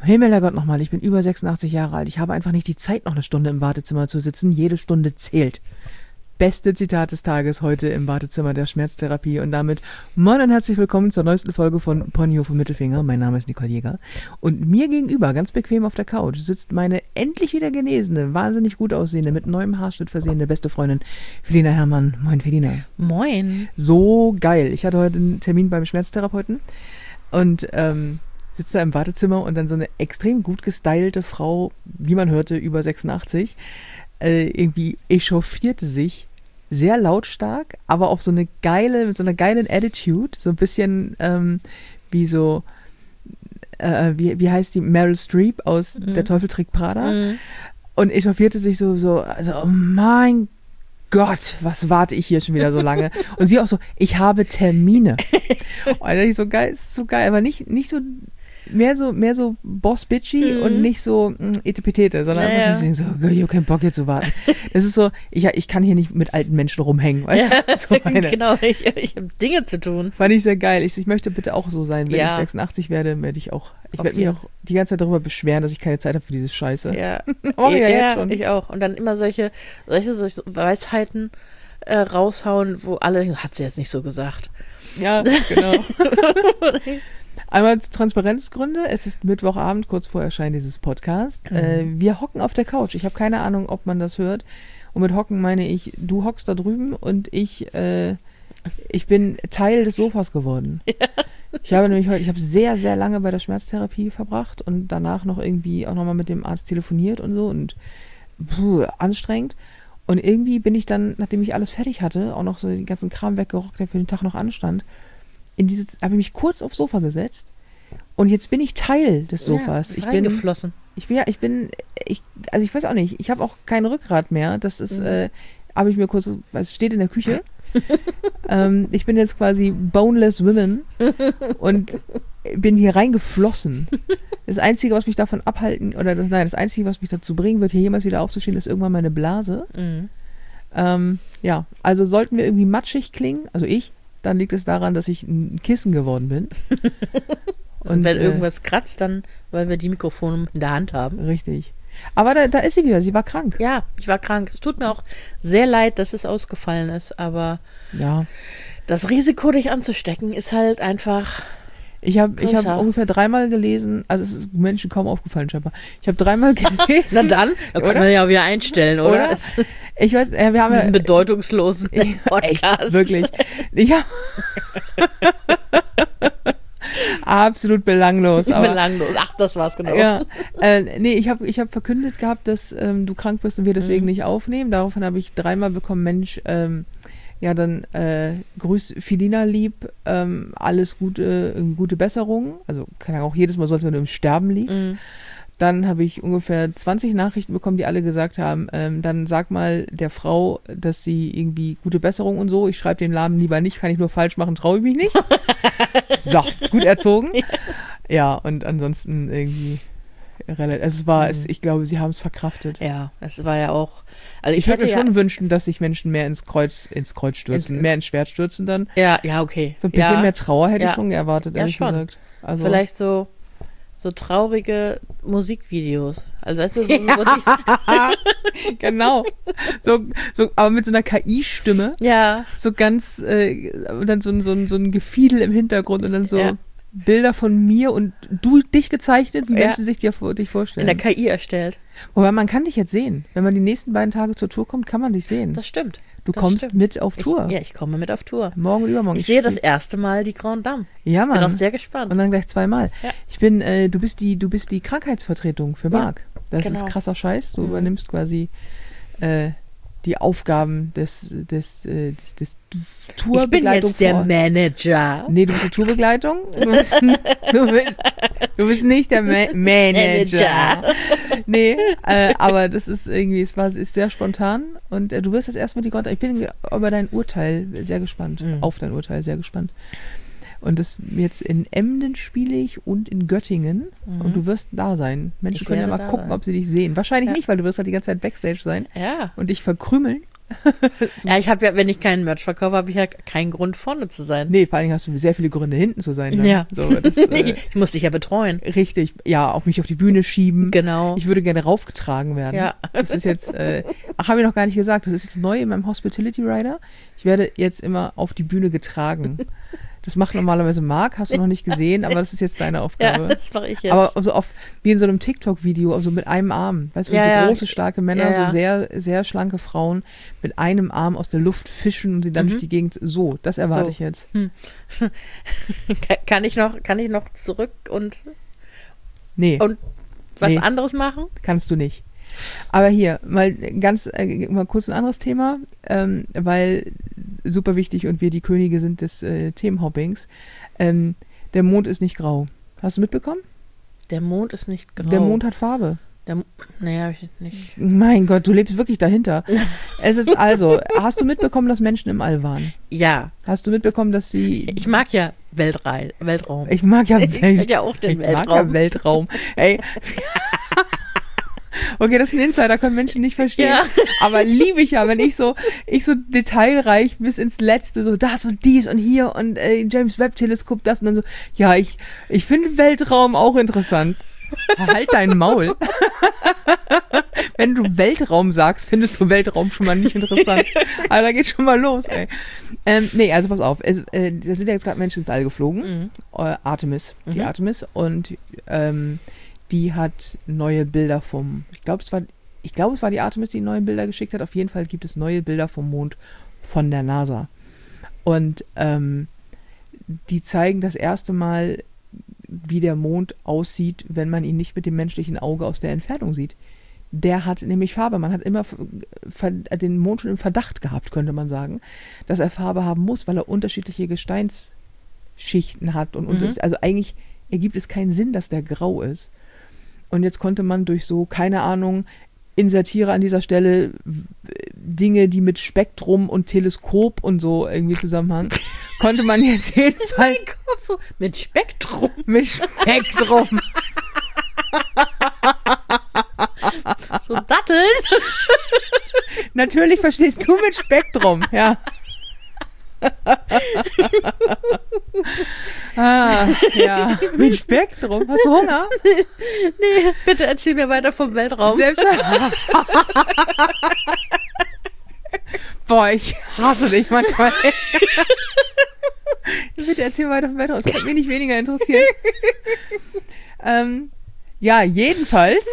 Himmelherrgott nochmal, ich bin über 86 Jahre alt. Ich habe einfach nicht die Zeit, noch eine Stunde im Wartezimmer zu sitzen. Jede Stunde zählt. Beste Zitat des Tages heute im Wartezimmer der Schmerztherapie. Und damit moin und herzlich willkommen zur neuesten Folge von Ponyhof und Mittelfinger. Mein Name ist Nicole Jäger. Und mir gegenüber, ganz bequem auf der Couch, sitzt meine endlich wieder genesene, wahnsinnig gut aussehende, mit neuem Haarschnitt versehene beste Freundin Felina Herrmann. Moin, Felina. Moin. So geil. Ich hatte heute einen Termin beim Schmerztherapeuten und sitzt da im Wartezimmer und dann so eine extrem gut gestylte Frau, wie man hörte, über 86, irgendwie echauffierte sich sehr lautstark, aber auf so eine geile, mit so einer geilen Attitude, so ein bisschen wie so, wie heißt die, Meryl Streep aus Der Teufel trägt Prada, und echauffierte sich so, also oh mein Gott, was warte ich hier schon wieder so lange? Und sie auch so, ich habe Termine. Und dann ich so geil, ist so geil, aber nicht so mehr so boss-bitchy und nicht so etepetete, sondern einfach so, ich habe keinen Bock hier zu warten. Das ist so, ich kann hier nicht mit alten Menschen rumhängen, weißt du? So genau, ich habe Dinge zu tun. Fand ich sehr geil. Ich möchte bitte auch so sein. Wenn ich 86 werde, werde ich werde mich auch die ganze Zeit darüber beschweren, dass ich keine Zeit habe für diese Scheiße. Ja, jetzt schon. Ich auch. Und dann immer solche Weisheiten raushauen, wo alle, hat sie jetzt nicht so gesagt. Ja, genau. Einmal Transparenzgründe. Es ist Mittwochabend, kurz vor Erscheinen dieses Podcasts. Wir hocken auf der Couch. Ich habe keine Ahnung, ob man das hört. Und mit hocken meine ich, du hockst da drüben und ich bin Teil des Sofas geworden. Ja. Ich habe sehr, sehr lange bei der Schmerztherapie verbracht und danach noch irgendwie auch nochmal mit dem Arzt telefoniert und so und anstrengend. Und irgendwie bin ich dann, nachdem ich alles fertig hatte, auch noch so den ganzen Kram weggerockt, der für den Tag noch anstand, habe ich mich kurz aufs Sofa gesetzt und jetzt bin ich Teil des Sofas. Ich bin geflossen. Ich weiß auch nicht, ich habe auch kein Rückgrat mehr. Das ist, habe ich mir kurz, es steht in der Küche. Ich bin jetzt quasi boneless women und bin hier reingeflossen. Das Einzige, was mich davon abhalten, das Einzige, was mich dazu bringen wird, hier jemals wieder aufzustehen, ist irgendwann meine Blase. Also sollten wir irgendwie matschig klingen, also dann liegt es daran, dass ich ein Kissen geworden bin. Und wenn irgendwas kratzt, dann, weil wir die Mikrofone in der Hand haben. Richtig. Aber da ist sie wieder, sie war krank. Ja, ich war krank. Es tut mir auch sehr leid, dass es ausgefallen ist, aber das Risiko, dich anzustecken, ist halt einfach. Ich hab ungefähr 3-mal gelesen, also es ist Menschen kaum aufgefallen scheinbar. Ich habe 3-mal gelesen. Na dann, da kann man ja wieder einstellen, oder? Ich weiß, wir haben diesen bedeutungslosen Podcast. Echt, wirklich. Absolut belanglos. Belanglos, ach, das war's genau. Ja, ich hab verkündet gehabt, dass du krank bist und wir deswegen nicht aufnehmen. Daraufhin habe ich 3-mal bekommen, Mensch, grüß Felina lieb, alles Gute, gute Besserung. Also keine Ahnung, auch jedes Mal so, als wenn du im Sterben liegst. Dann habe ich ungefähr 20 Nachrichten bekommen, die alle gesagt haben, dann sag mal der Frau, dass sie irgendwie gute Besserung und so, ich schreibe den Namen lieber nicht, kann ich nur falsch machen, traue ich mich nicht. So, gut erzogen. Ja, und ansonsten irgendwie relativ, ich glaube, sie haben es verkraftet. Ja, es war ja auch, also ich würde mir schon wünschen, dass sich Menschen mehr ins Kreuz stürzen, mehr ins Schwert stürzen dann. Ja, okay. So ein bisschen mehr Trauer hätte ich schon erwartet, ehrlich gesagt. Also vielleicht so traurige Musikvideos. Also weißt du, genau. So, aber mit so einer KI-Stimme. Ja. So ganz, und dann so ein Gefiedel im Hintergrund und dann so Bilder von mir und dich gezeichnet, wie Menschen sich dich vorstellen. In der KI erstellt. Wobei man kann dich jetzt sehen. Wenn man die nächsten beiden Tage zur Tour kommt, kann man dich sehen. Das stimmt. Du kommst mit auf Tour. Ich komme mit auf Tour. Morgen und übermorgen. Ich sehe das erste Mal die Grande Dame. Ja, Mann. Ich bin auch sehr gespannt. Und dann gleich 2-mal. Ja. Du bist die Krankheitsvertretung für Marc. Das ist krasser Scheiß. Du übernimmst quasi die Aufgaben des Tourbegleitung. Ich bin jetzt der Manager. Nee, du bist die Tourbegleitung. Du bist nicht der Manager. Nee, aber das ist irgendwie, ist sehr spontan und du wirst das erstmal die Grande. Ich bin über dein Urteil sehr gespannt. Auf dein Urteil sehr gespannt. Und das jetzt in Emden spiele ich und in Göttingen. Und du wirst da sein. Menschen können ja mal gucken, ob sie dich sehen. Wahrscheinlich nicht, weil du wirst halt die ganze Zeit Backstage sein. Ja. Und dich verkrümeln. Ja, ich habe ja, wenn ich keinen Merch verkaufe, habe ich ja keinen Grund, vorne zu sein. Nee, vor allen Dingen hast du sehr viele Gründe, hinten zu sein. Dann. Ja. So, das, ich muss dich ja betreuen. Richtig, ja, auf mich auf die Bühne schieben. Genau. Ich würde gerne raufgetragen werden. Ja. Das ist jetzt, habe ich noch gar nicht gesagt, das ist jetzt neu in meinem Hospitality Rider. Ich werde jetzt immer auf die Bühne getragen. Das macht normalerweise Marc, hast du noch nicht gesehen, aber das ist jetzt deine Aufgabe. Ja, das mache ich jetzt. Aber so wie in so einem TikTok-Video, also mit einem Arm. Weißt du, wenn so große, starke Männer, so sehr, sehr schlanke Frauen mit einem Arm aus der Luft fischen und sie dann durch die Gegend, so, das erwarte ich jetzt. Kann ich noch zurück und und was anderes machen? Kannst du nicht. Aber hier, mal kurz ein anderes Thema, weil super wichtig und wir die Könige sind des Themenhoppings. Der Mond ist nicht grau. Hast du mitbekommen? Der Mond ist nicht grau. Der Mond hat Farbe. Nee, habe ich nicht. Mein Gott, du lebst wirklich dahinter. Es ist also, hast du mitbekommen, dass Menschen im All waren? Ja. Hast du mitbekommen, dass sie... Ich mag ja Weltraum. Ich mag ja auch den Weltraum. Ich mag ja Weltraum. Ey. Okay, das ist ein Insider, können Menschen nicht verstehen. Ja. Aber liebe ich ja, wenn ich so detailreich bis ins Letzte, so das und dies und hier und James Webb Teleskop, das und dann so, ja, ich finde Weltraum auch interessant. Halt dein Maul. Wenn du Weltraum sagst, findest du Weltraum schon mal nicht interessant. Aber da geht schon mal los, ey. Nee, also pass auf. Da sind ja jetzt gerade Menschen ins All geflogen. Artemis. Die Artemis. Und die hat neue Bilder ich glaube, es war die Artemis, die neue Bilder geschickt hat. Auf jeden Fall gibt es neue Bilder vom Mond von der NASA. Und die zeigen das erste Mal, wie der Mond aussieht, wenn man ihn nicht mit dem menschlichen Auge aus der Entfernung sieht. Der hat nämlich Farbe. Man hat immer den Mond schon im Verdacht gehabt, könnte man sagen, dass er Farbe haben muss, weil er unterschiedliche Gesteinsschichten hat. Also eigentlich ergibt es keinen Sinn, dass der grau ist. Und jetzt konnte man durch so, keine Ahnung, insertiere an dieser Stelle Dinge, die mit Spektrum und Teleskop und so irgendwie zusammenhängen, konnte man jetzt jedenfalls... Mit Spektrum? Mit Spektrum. So Datteln? Natürlich verstehst du mit Spektrum, ja. Ja, mit Spektrum. Hast du Hunger? Nee, bitte erzähl mir weiter vom Weltraum. Boah, ich hasse dich manchmal. Bitte erzähl mir weiter vom Weltraum. Es könnte mich nicht weniger interessieren. Ja, jedenfalls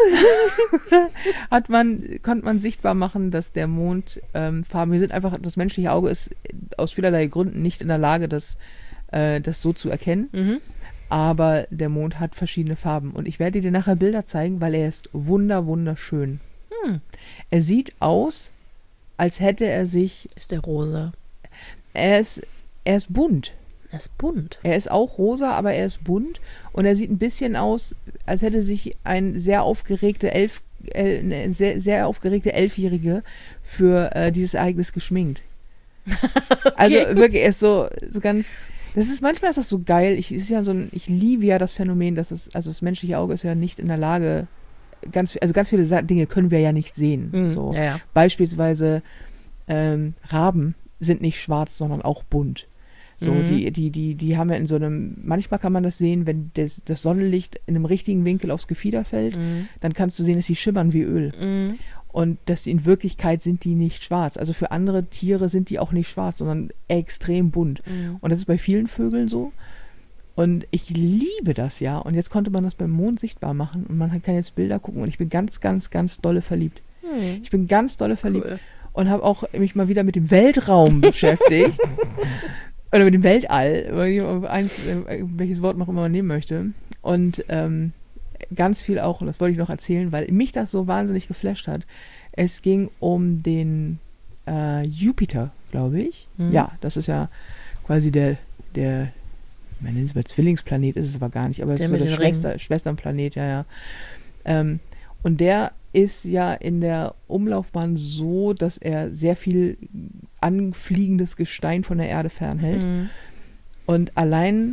konnte man sichtbar machen, dass der Mond Farben. Das menschliche Auge ist aus vielerlei Gründen nicht in der Lage, das so zu erkennen. Aber der Mond hat verschiedene Farben. Und ich werde dir nachher Bilder zeigen, weil er ist wunderschön. Er sieht aus, als hätte er sich... Ist der rosa? Er ist bunt. Er ist bunt. Er ist auch rosa, aber er ist bunt. Und er sieht ein bisschen aus, als hätte sich ein sehr aufgeregte sehr aufgeregte Elfjährige für dieses Ereignis geschminkt. Okay. Also wirklich, er ist so ganz... Manchmal ist das so geil. Ich liebe ja das Phänomen, dass das menschliche Auge ist ja nicht in der Lage, ganz viele Dinge können wir ja nicht sehen. So. Ja. Beispielsweise Raben sind nicht schwarz, sondern auch bunt. So, die haben ja in so einem, manchmal kann man das sehen, wenn das Sonnenlicht in einem richtigen Winkel aufs Gefieder fällt, dann kannst du sehen, dass sie schimmern wie Öl. Und dass in Wirklichkeit sind die nicht schwarz. Also für andere Tiere sind die auch nicht schwarz, sondern extrem bunt. Und das ist bei vielen Vögeln so. Und ich liebe das ja. Und jetzt konnte man das beim Mond sichtbar machen. Und man kann jetzt Bilder gucken. Und ich bin ganz, ganz, ganz dolle verliebt. Ich bin ganz dolle verliebt. Cool. Und habe auch mich mal wieder mit dem Weltraum beschäftigt. Oder mit dem Weltall. Welches Wort man auch immer man nehmen möchte. Und ganz viel auch, und das wollte ich noch erzählen, weil mich das so wahnsinnig geflasht hat. Es ging um den Jupiter, glaube ich. Ja, das ist ja quasi der man nennt es mal Zwillingsplanet, ist es aber gar nicht, aber es ist so der Schwesternplanet, ja. Und der ist ja in der Umlaufbahn so, dass er sehr viel anfliegendes Gestein von der Erde fernhält. Und allein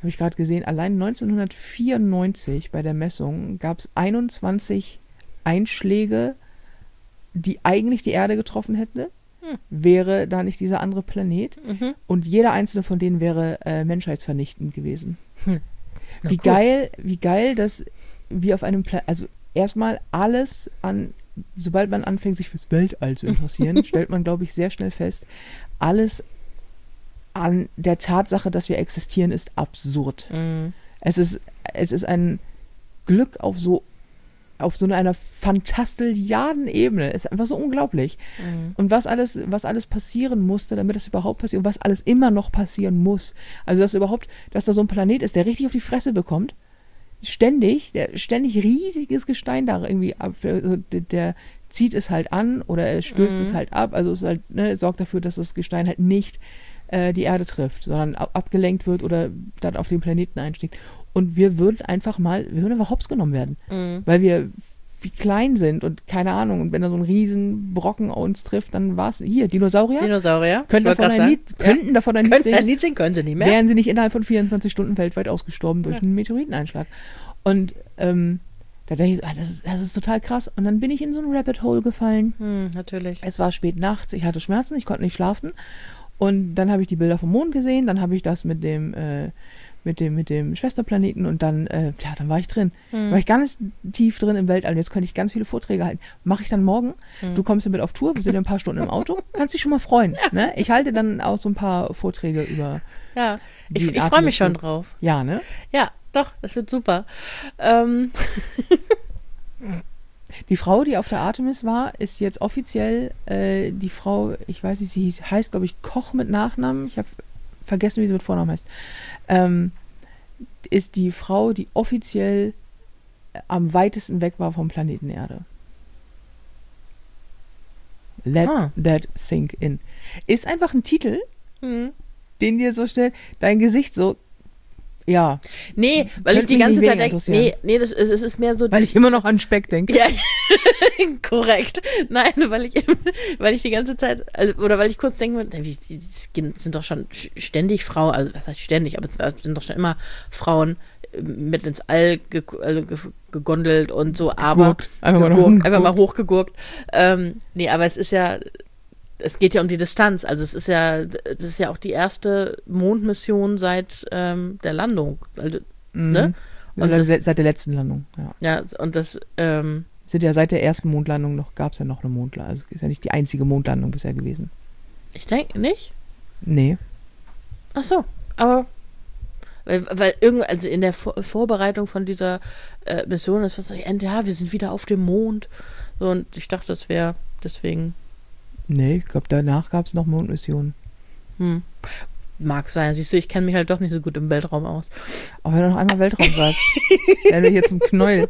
1994 bei der Messung gab es 21 Einschläge, die eigentlich die Erde getroffen hätten. wäre da nicht dieser andere Planet. Und jeder einzelne von denen wäre menschheitsvernichtend gewesen. Wie geil, dass wir auf einem Planet, also erstmal alles sobald man anfängt, sich fürs Weltall zu interessieren, stellt man, glaube ich, sehr schnell fest, alles an der Tatsache, dass wir existieren, ist absurd. Es ist ein Glück auf so einer fantastilliarden Ebene. Es ist einfach so unglaublich. Und was alles passieren musste, damit das überhaupt passiert und was alles immer noch passieren muss. Also, dass da so ein Planet ist, der richtig auf die Fresse bekommt. Ständig riesiges Gestein da irgendwie ab. Der zieht es halt an oder er stößt es halt ab. Also es halt, sorgt dafür, dass das Gestein halt nicht die Erde trifft, sondern abgelenkt wird oder dann auf den Planeten einschlägt. Und wir würden einfach hops genommen werden. Weil wir wie klein sind und keine Ahnung. Und wenn da so ein riesen Brocken uns trifft, dann war es hier, Dinosaurier. Könnten davon ein Lied singen, können sie nicht mehr. Wären sie nicht innerhalb von 24 Stunden weltweit ausgestorben durch einen Meteoriteneinschlag. Und da dachte ich, das ist total krass. Und dann bin ich in so ein Rabbit Hole gefallen. Natürlich. Es war spät nachts, ich hatte Schmerzen, ich konnte nicht schlafen. Und dann habe ich die Bilder vom Mond gesehen, dann habe ich das mit dem Schwesterplaneten und dann war ich drin. War ich ganz tief drin im Weltall. Jetzt könnte ich ganz viele Vorträge halten. Mache ich dann morgen. Du kommst ja mit auf Tour, wir sind ja ein paar Stunden im Auto. Kannst dich schon mal freuen. Ne? Ich halte dann auch so ein paar Vorträge über. Ja, ich freue mich schon drauf. Ja, ne? Ja, doch, das wird super. Die Frau, die auf der Artemis war, ist jetzt offiziell die Frau, ich weiß nicht, sie heißt, glaube ich, Koch mit Nachnamen. Ich habe vergessen, wie sie mit Vornamen heißt. Ist die Frau, die offiziell am weitesten weg war vom Planeten Erde. Let that sink in. Ist einfach ein Titel, den dir so stellt, dein Gesicht so, ja. Nee, weil ich die ganze Zeit denke, es ist mehr so. Weil ich immer noch an Speck denke. Ja, korrekt. Nein, weil ich die ganze Zeit, oder weil ich kurz denke, die sind doch schon ständig Frauen, also was heißt ständig, aber es sind doch schon immer Frauen mit ins All gegondelt und so, aber einfach mal hochgegurkt. Aber es ist ja, es geht ja um die Distanz, also das ist ja auch die erste Mondmission seit der Landung. Also, ne? Und seit der letzten Landung, ja. Ja, und das sind ja seit der ersten Mondlandung gab es ja noch eine Mondlandung. Also ist ja nicht die einzige Mondlandung bisher gewesen. Ich denke nicht. Nee. Ach so, aber weil also in der Vorbereitung von dieser Mission ist so, ja, wir sind wieder auf dem Mond. So, und ich dachte, das wäre deswegen. Nee, ich glaube, danach gab es noch Mondmissionen. Mag sein. Siehst du, ich kenne mich halt doch nicht so gut im Weltraum aus. Aber wenn du noch einmal Weltraum sagst, werden wir hier zum Knäuel.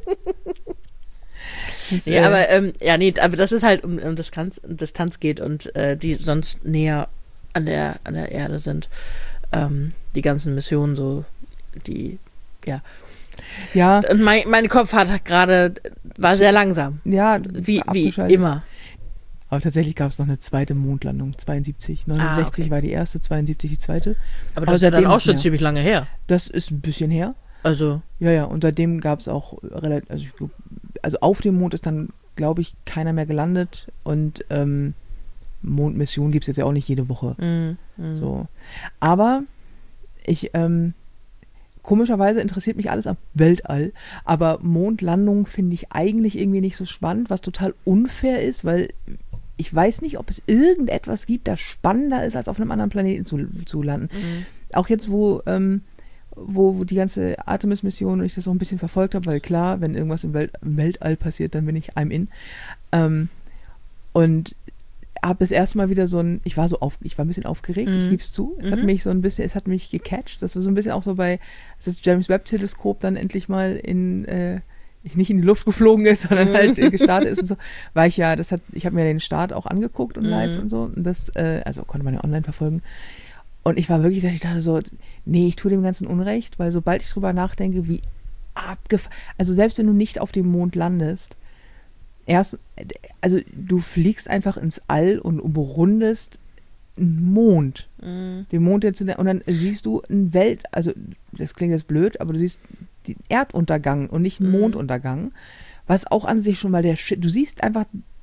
Aber das ist halt um Distanz geht und die sonst näher an der Erde sind. Die ganzen Missionen so, ja. Ja. Und mein Kopf war sehr langsam. Ja, wie immer. Aber tatsächlich gab es noch eine zweite Mondlandung, 72. 69 war die erste, 72 die zweite. Aber das ist ja dann auch schon ziemlich lange her. Das ist ein bisschen her. Also. Ja, und seitdem gab es auch also auf dem Mond ist dann, glaube ich, keiner mehr gelandet und Mondmission gibt es jetzt ja auch nicht jede Woche. So. Aber komischerweise interessiert mich alles am Weltall, aber Mondlandung finde ich eigentlich irgendwie nicht so spannend, was total unfair ist, weil ich weiß nicht, ob es irgendetwas gibt, das spannender ist, als auf einem anderen Planeten zu landen. Auch jetzt, wo die ganze Artemis-Mission und ich das auch ein bisschen verfolgt habe, weil klar, wenn irgendwas im Weltall passiert, dann bin ich I'm in. Und habe es erstmal wieder ich war ein bisschen aufgeregt, ich gebe es zu. Es hat mich gecatcht. Das war so ein bisschen auch so das James Webb-Teleskop dann endlich mal nicht in die Luft geflogen ist, sondern halt gestartet ist und so. Ich habe mir den Start auch angeguckt und live und so. Und das, also konnte man ja online verfolgen. Und ich war wirklich, ich dachte so, nee, ich tue dem Ganzen Unrecht, weil sobald ich drüber nachdenke, wie also selbst wenn du nicht auf dem Mond landest, also du fliegst einfach ins All und umrundest einen Mond. Den Mond und dann siehst du also das klingt jetzt blöd, aber du siehst den Erduntergang und nicht einen Monduntergang, was auch an sich schon mal du siehst einfach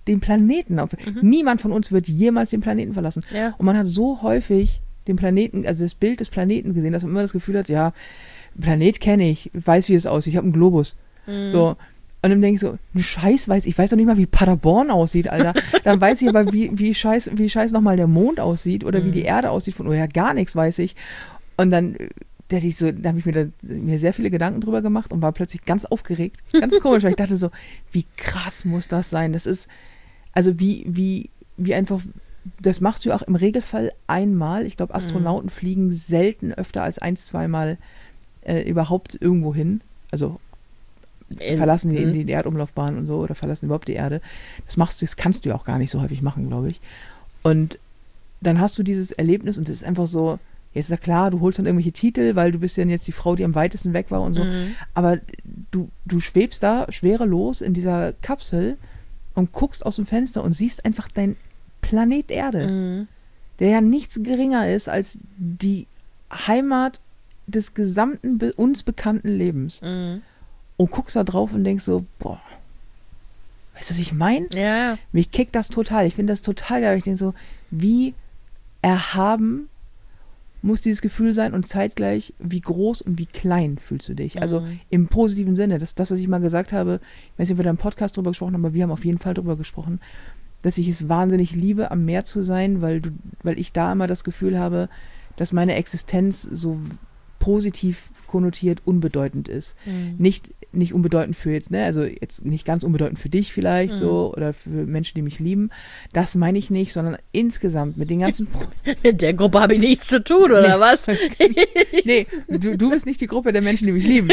den Planeten auf. Niemand von uns wird jemals den Planeten verlassen. Ja. Und man hat so häufig den Planeten, also das Bild des Planeten gesehen, dass man immer das Gefühl hat, ja, Planet kenne ich, weiß, wie es aussieht, ich habe einen Globus. So. Und dann denke ich so, ich weiß doch nicht mal, wie Paderborn aussieht, Alter. Dann weiß ich aber, wie scheiß nochmal der Mond aussieht oder wie die Erde aussieht, oder ja, gar nichts weiß ich. Und dann da habe ich mir sehr viele Gedanken drüber gemacht und war plötzlich ganz aufgeregt. Ganz komisch, weil ich dachte so, wie krass muss das sein? Das ist, also wie einfach, das machst du auch im Regelfall einmal. Ich glaube, Astronauten fliegen selten öfter als 1-2 Mal überhaupt irgendwo hin. Also verlassen die Erdumlaufbahn und so oder verlassen überhaupt die Erde. Das kannst du ja auch gar nicht so häufig machen, glaube ich. Und dann hast du dieses Erlebnis und es ist einfach so, jetzt ist ja klar, du holst dann irgendwelche Titel, weil du bist ja jetzt die Frau, die am weitesten weg war und so. Aber du schwebst da schwerelos in dieser Kapsel und guckst aus dem Fenster und siehst einfach dein Planet Erde, der ja nichts geringer ist als die Heimat des gesamten uns bekannten Lebens. Und guckst da drauf und denkst so, boah, weißt du, was ich meine? Ja. Mich kickt das total. Ich finde das total geil. Ich denke so, wie erhaben muss dieses Gefühl sein und zeitgleich, wie groß und wie klein fühlst du dich? Also im positiven Sinne. Das, was ich mal gesagt habe, ich weiß nicht, ob wir da im Podcast drüber gesprochen haben, aber wir haben auf jeden Fall drüber gesprochen, dass ich es wahnsinnig liebe, am Meer zu sein, weil ich da immer das Gefühl habe, dass meine Existenz so positiv konnotiert unbedeutend ist. Nicht unbedeutend für jetzt, ne, also jetzt nicht ganz unbedeutend für dich vielleicht so oder für Menschen, die mich lieben. Das meine ich nicht, sondern insgesamt mit den ganzen Mit der Gruppe habe ich nichts zu tun, oder was? Nee, du bist nicht die Gruppe der Menschen, die mich lieben.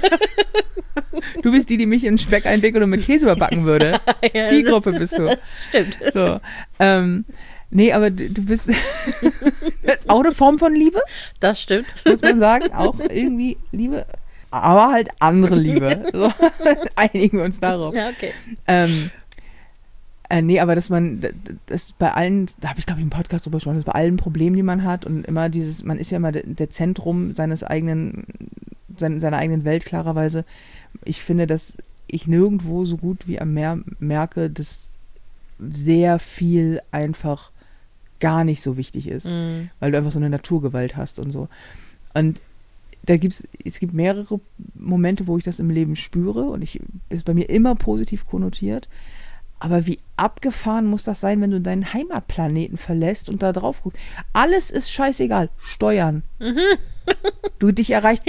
Du bist die mich in Speck eindecken und mit Käse überbacken würde. Ja, Die Gruppe bist du. Das stimmt. So, nee, aber du bist das ist auch eine Form von Liebe, Das stimmt. muss man sagen. Auch irgendwie Liebe, aber halt andere Liebe. So, einigen wir uns darauf. Ja, okay. Nee, aber dass man, das bei allen, da habe ich glaube ich im Podcast drüber gesprochen, dass bei allen Problemen, die man hat und immer man ist ja immer der Zentrum seiner eigenen Welt, klarerweise. Ich finde, dass ich nirgendwo so gut wie am Meer merke, dass sehr viel einfach gar nicht so wichtig ist, weil du einfach so eine Naturgewalt hast und so. Und es gibt mehrere Momente, wo ich das im Leben spüre und ist bei mir immer positiv konnotiert. Aber wie abgefahren muss das sein, wenn du deinen Heimatplaneten verlässt und da drauf guckst? Alles ist scheißegal. Steuern. Dich erreicht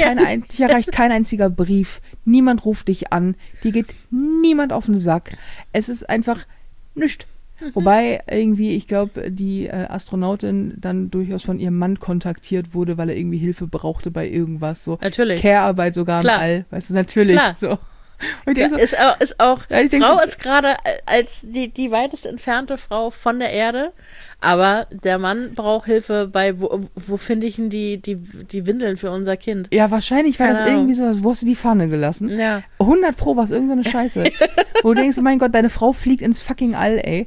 kein einziger Brief. Niemand ruft dich an. Dir geht niemand auf den Sack. Es ist einfach nichts. Wobei irgendwie, ich glaube, die Astronautin dann durchaus von ihrem Mann kontaktiert wurde, weil er irgendwie Hilfe brauchte bei irgendwas. So Natürlich. Care-Arbeit sogar Klar. im All. Weißt du, natürlich. Klar. So. Und ich Ja, denk so, ist auch Ja, ich denk Frau so- ist gerade als die weitest entfernte Frau von der Erde, aber der Mann braucht Hilfe bei, wo finde ich denn die Windeln für unser Kind? ja, wahrscheinlich war das Keine Ahnung. irgendwie sowas, wo hast du die Pfanne gelassen? Ja. 100 Pro war es irgendeine Scheiße. Wo du denkst, oh mein Gott, deine Frau fliegt ins fucking All, ey.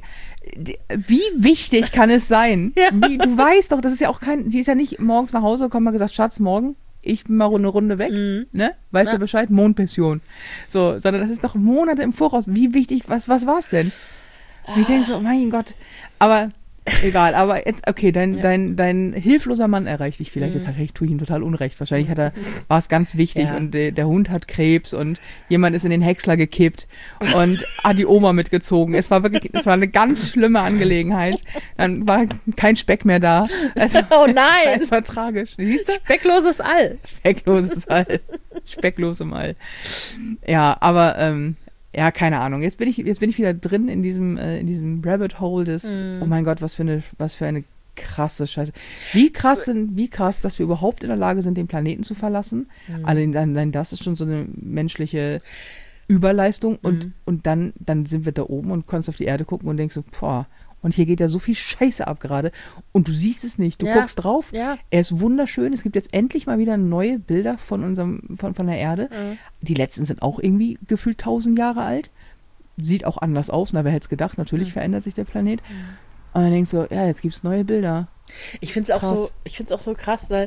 Wie wichtig kann es sein? Ja. Du weißt doch, das ist ja auch sie ist ja nicht morgens nach Hause gekommen und gesagt, Schatz, morgen, ich bin mal eine Runde weg, ne? Weißt du Bescheid? Mondpension. So, sondern das ist doch Monate im Voraus. Wie wichtig, was war's denn? Und ich denke so, oh mein Gott. Aber egal, aber jetzt, okay, dein hilfloser Mann erreicht dich vielleicht. Jetzt tue ich ihm total unrecht. Wahrscheinlich war es ganz wichtig Ja. und der Hund hat Krebs und jemand ist in den Häcksler gekippt und hat die Oma mitgezogen. Es war eine ganz schlimme Angelegenheit. Dann war kein Speck mehr da. Oh nein! Es war tragisch. Siehst du? Speckloses All. Speckloses All. Specklos im All. Ja, aber ja, keine Ahnung. Jetzt bin ich wieder drin in diesem Rabbit Hole des, oh mein Gott, was für eine krasse Scheiße. Wie krass, dass wir überhaupt in der Lage sind, den Planeten zu verlassen. Allein das ist schon so eine menschliche Überleistung. Und dann sind wir da oben und kannst auf die Erde gucken und denkst so, boah, und hier geht ja so viel Scheiße ab gerade. Und du siehst es nicht. Du guckst drauf. Ja. Er ist wunderschön. Es gibt jetzt endlich mal wieder neue Bilder von der Erde. Die letzten sind auch irgendwie gefühlt 1000 Jahre alt. Sieht auch anders aus. Na, wer hätte es gedacht? Natürlich verändert sich der Planet. Und dann denkst du, ja, jetzt gibt es neue Bilder. Ich finde es auch so krass, weil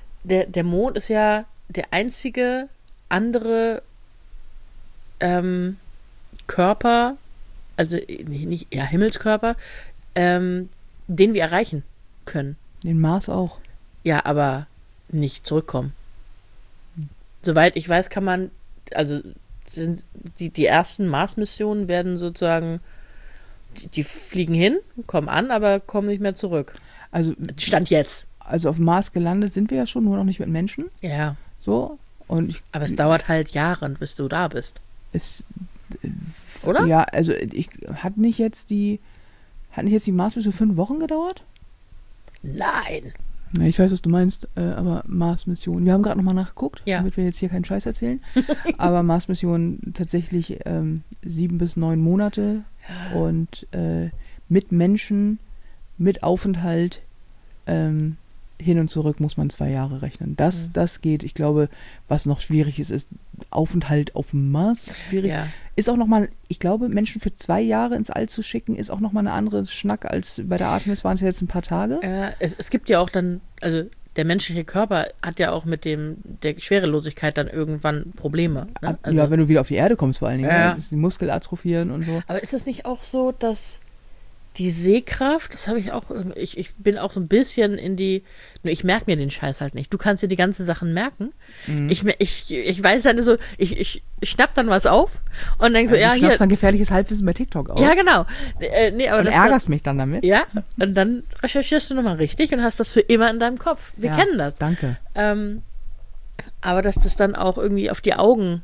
der Mond ist ja der einzige andere Körper, also nicht ja, Himmelskörper, den wir erreichen können. Den Mars auch. Ja, aber nicht zurückkommen. Soweit ich weiß, kann man, also sind die ersten Mars-Missionen werden sozusagen, die fliegen hin, kommen an, aber kommen nicht mehr zurück. Also Stand jetzt. Also auf dem Mars gelandet sind wir ja schon, nur noch nicht mit Menschen. Ja. So. Und Aber es dauert halt Jahre, bis du da bist. Oder? Ja, also hat nicht jetzt die Mars-Mission 5 Wochen gedauert? Nein. Ja, ich weiß, was du meinst, aber Mars-Mission. Wir haben gerade nochmal nachgeguckt, ja. damit wir jetzt hier keinen Scheiß erzählen. Aber Mars-Mission tatsächlich 7 bis 9 Monate und mit Menschen, mit Aufenthalt hin und zurück muss man 2 Jahre rechnen. Das geht. Ich glaube, was noch schwierig ist Aufenthalt auf dem Mars. Schwierig. Ja. Ist auch nochmal, ich glaube, Menschen für 2 Jahre ins All zu schicken, ist auch nochmal eine andere Schnack als bei der Artemis waren es ja jetzt ein paar Tage. Es gibt ja auch dann, also der menschliche Körper hat ja auch mit der Schwerelosigkeit dann irgendwann Probleme. Ne? Also, ja, wenn du wieder auf die Erde kommst vor allen Dingen. Ja. Die Muskel atrophieren und so. Aber ist es nicht auch so, dass die Sehkraft, das habe ich auch irgendwie, ich bin auch so ein bisschen nur ich merke mir den Scheiß halt nicht. Du kannst dir die ganzen Sachen merken. Mhm. Ich weiß dann so, ich schnapp dann was auf und denke so, du schnappst dann gefährliches Halbwissen bei TikTok auf. Ja, genau. Und ärgerst mich dann damit. Ja, und dann recherchierst du nochmal richtig und hast das für immer in deinem Kopf. Wir kennen das. Danke. Aber dass das dann auch irgendwie auf die Augen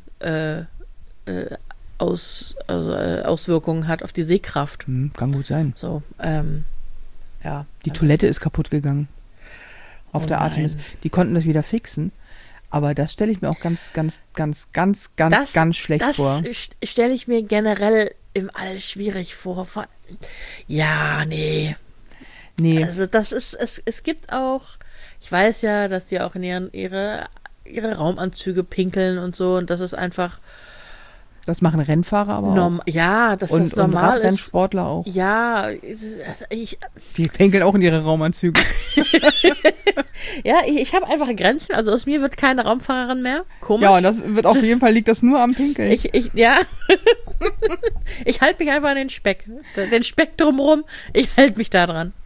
Auswirkungen hat auf die Sehkraft. Kann gut sein. So, ja. Die Toilette ist kaputt gegangen. Auf der Artemis. Die konnten das wieder fixen. Aber das stelle ich mir auch ganz schlecht vor. Das stelle ich mir generell im All schwierig vor. Ja, nee. Also das ist, es gibt auch, ich weiß ja, dass die auch in ihre Raumanzüge pinkeln und so. Und das ist einfach. Das machen Rennfahrer aber auch. Ja, das ist normal. Und Radrennsportler auch. Ja, die pinkeln auch in ihre Raumanzüge. Ja, ich habe einfach Grenzen. Also aus mir wird keine Raumfahrerin mehr. Komisch. Ja, und das wird auf jeden Fall, liegt das nur am Pinkeln. Ja. Ich halte mich einfach an den Speck. Den Speck drumherum, ich halte mich da dran.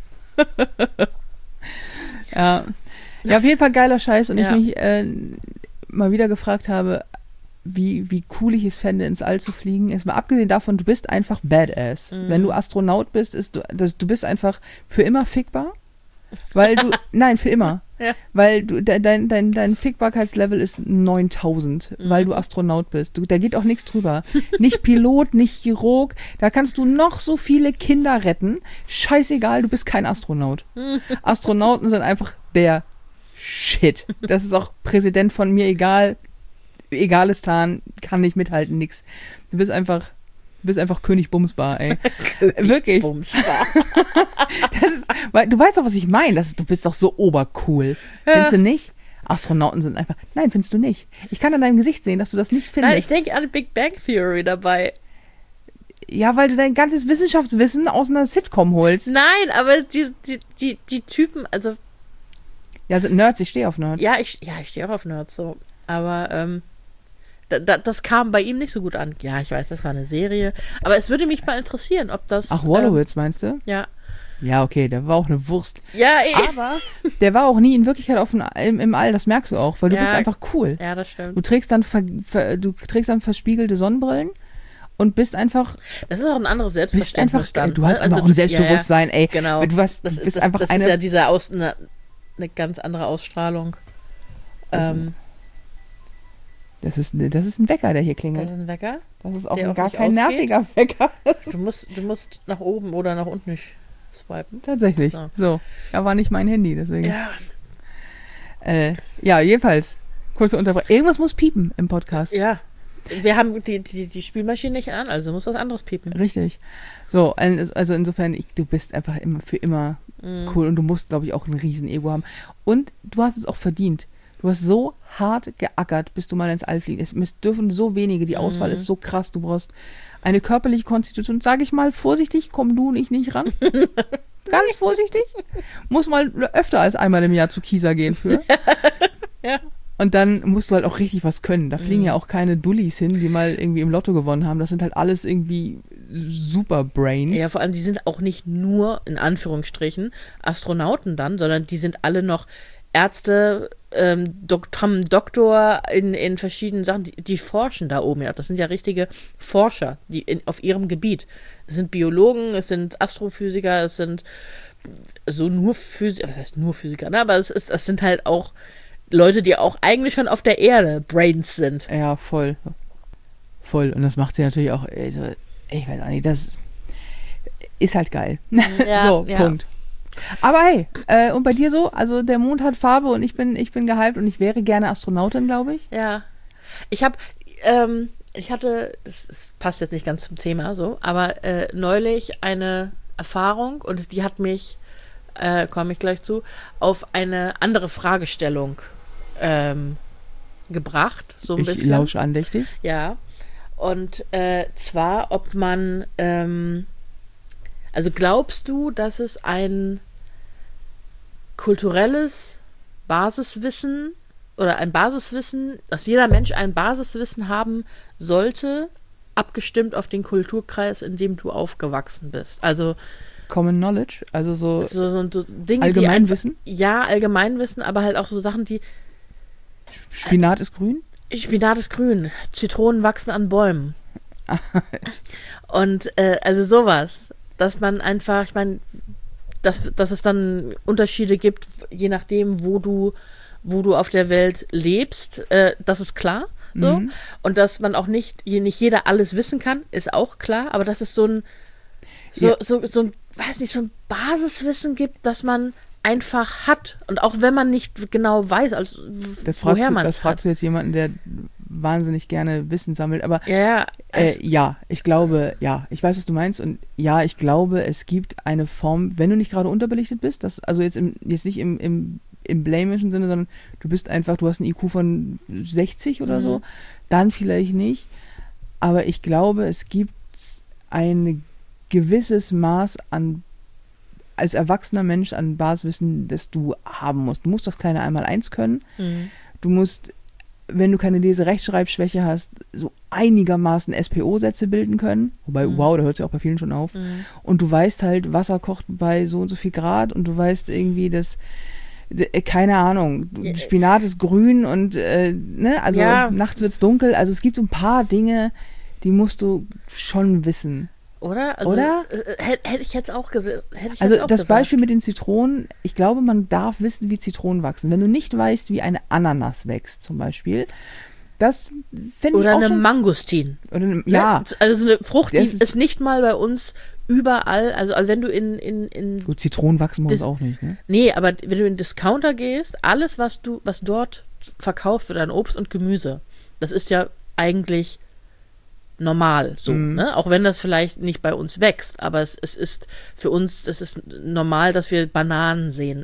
Ja, auf jeden Fall geiler Scheiß. Und ich mich mal wieder gefragt habe, wie cool ich es fände, ins All zu fliegen. Erstmal abgesehen davon, du bist einfach badass. Wenn du Astronaut bist, du bist einfach für immer fickbar. Weil du, nein, für immer. Ja. Weil du, dein Fickbarkeitslevel ist 9000, weil du Astronaut bist. Da geht auch nichts drüber. Nicht Pilot, nicht Chirurg. Da kannst du noch so viele Kinder retten. Scheißegal, du bist kein Astronaut. Astronauten sind einfach der Shit. Das ist auch Präsident von mir, Egalistan, kann nicht mithalten, nix. Du bist einfach König Bumsbar, ey. Wirklich. Bumsbar. Du weißt doch, was ich meine. Du bist doch so obercool. Findest du nicht? Astronauten sind einfach. Nein, findest du nicht. Ich kann an deinem Gesicht sehen, dass du das nicht findest. Nein, ich denke an Big Bang Theory dabei. Ja, weil du dein ganzes Wissenschaftswissen aus einer Sitcom holst. Nein, aber die Typen, also. Ja, sind Nerds, ich stehe auf Nerds. Ja, ich stehe auch auf Nerds, so. Aber, das kam bei ihm nicht so gut an. Ja, ich weiß, das war eine Serie. Aber es würde mich mal interessieren, ob das. Ach, Wolowitz, meinst du? Ja. Ja, okay, der war auch eine Wurst. Ja, aber der war auch nie in Wirklichkeit im All, das merkst du auch, weil du bist einfach cool. Ja, das stimmt. Du trägst dann verspiegelte Sonnenbrillen und bist einfach. Das ist auch ein anderes Selbstverständnis dann. Du hast einfach auch ein Selbstbewusstsein, ey. Genau. Du bist einfach das ist ja eine ganz andere Ausstrahlung. Das ist ein Wecker, der hier klingelt. Das ist ein Wecker? Das ist auch gar kein nerviger Wecker. Du musst nach oben oder nach unten nicht swipen. Tatsächlich. So. Ja, war nicht mein Handy, deswegen. Ja. Ja, jedenfalls. Kurze Unterbrechung. Irgendwas muss piepen im Podcast. Ja. Wir haben die Spülmaschine nicht an, also muss was anderes piepen. Richtig. So, also insofern, du bist einfach für immer cool und du musst, glaube ich, auch ein Riesen-Ego haben. Und du hast es auch verdient. Du hast so hart geackert, bis du mal ins All fliegst. Es dürfen so wenige, die Auswahl ist so krass. Du brauchst eine körperliche Konstitution. Sage ich mal vorsichtig, komm du und ich nicht ran. Ganz vorsichtig. Muss mal öfter als einmal im Jahr zu Kieser gehen für. Ja. Und dann musst du halt auch richtig was können. Da fliegen ja auch keine Dullis hin, die mal irgendwie im Lotto gewonnen haben. Das sind halt alles irgendwie Superbrains. Ja, vor allem, die sind auch nicht nur, in Anführungsstrichen, Astronauten dann, sondern die sind alle noch Ärzte, haben einen Doktor in verschiedenen Sachen, die forschen da oben. Ja, das sind ja richtige Forscher, die auf ihrem Gebiet. Es sind Biologen, es sind Astrophysiker, es sind so nur Physiker, was heißt nur Physiker, ne? Aber es sind halt auch Leute, die auch eigentlich schon auf der Erde Brains sind. Ja, voll. Voll. Und das macht sie natürlich auch, also, ich weiß auch nicht, das ist halt geil. Ja, so, ja. Punkt. Aber hey, und bei dir so? Also der Mond hat Farbe und ich bin gehypt und ich wäre gerne Astronautin, glaube ich. Ja. Ich hatte, das passt jetzt nicht ganz zum Thema so, aber neulich eine Erfahrung und die hat mich, komme ich gleich zu, auf eine andere Fragestellung gebracht, so ein bisschen. Ich lausche andächtig. Ja. Und zwar, ob man, also glaubst du, dass es ein kulturelles Basiswissen oder ein Basiswissen, dass jeder Mensch ein Basiswissen haben sollte, abgestimmt auf den Kulturkreis, in dem du aufgewachsen bist? Also Common Knowledge, also so Dinge, Allgemeinwissen? Ja, Allgemeinwissen, aber halt auch so Sachen, die Spinat ist grün? Spinat ist grün, Zitronen wachsen an Bäumen. Und also sowas, dass man einfach, ich meine, dass es dann Unterschiede gibt, je nachdem, wo du auf der Welt lebst, das ist klar. So. Mhm. Und dass man auch nicht jeder alles wissen kann, ist auch klar, aber dass es so ein weiß nicht, so ein Basiswissen gibt, das man einfach hat. Und auch wenn man nicht genau weiß, also woher man es hat. Das fragst du jetzt jemanden, der wahnsinnig gerne Wissen sammelt, aber ja, ich glaube, ja, ich weiß, was du meinst und ja, ich glaube, es gibt eine Form, wenn du nicht gerade unterbelichtet bist, also jetzt nicht im blamischen Sinne, sondern du hast einen IQ von 60 oder so, dann vielleicht nicht, aber ich glaube, es gibt ein gewisses Maß an als erwachsener Mensch an Basiswissen, das du haben musst. Du musst das kleine Einmaleins können. Du musst, wenn du keine Lese-Rechtschreibschwäche hast, so einigermaßen SPO-Sätze bilden können. Wobei, wow, da hört es ja auch bei vielen schon auf. Und du weißt halt, Wasser kocht bei so und so viel Grad und du weißt irgendwie, dass keine Ahnung, Spinat ist grün und nachts wird es dunkel. Also es gibt so ein paar Dinge, die musst du schon wissen. Oder? Also, oder? Hätte ich jetzt auch gesagt. Also das Beispiel mit den Zitronen, ich glaube, man darf wissen, wie Zitronen wachsen. Wenn du nicht weißt, wie eine Ananas wächst zum Beispiel, das fände ich auch oder eine schon... Mangostin. Oder ja. Also so eine Frucht, die ist nicht mal bei uns überall, also wenn du in gut, Zitronen wachsen bei uns auch nicht, ne? Nee, aber wenn du in den Discounter gehst, alles, was dort verkauft wird an Obst und Gemüse, das ist ja eigentlich normal, so, ne? Auch wenn das vielleicht nicht bei uns wächst, aber es ist für uns, das ist normal, dass wir Bananen sehen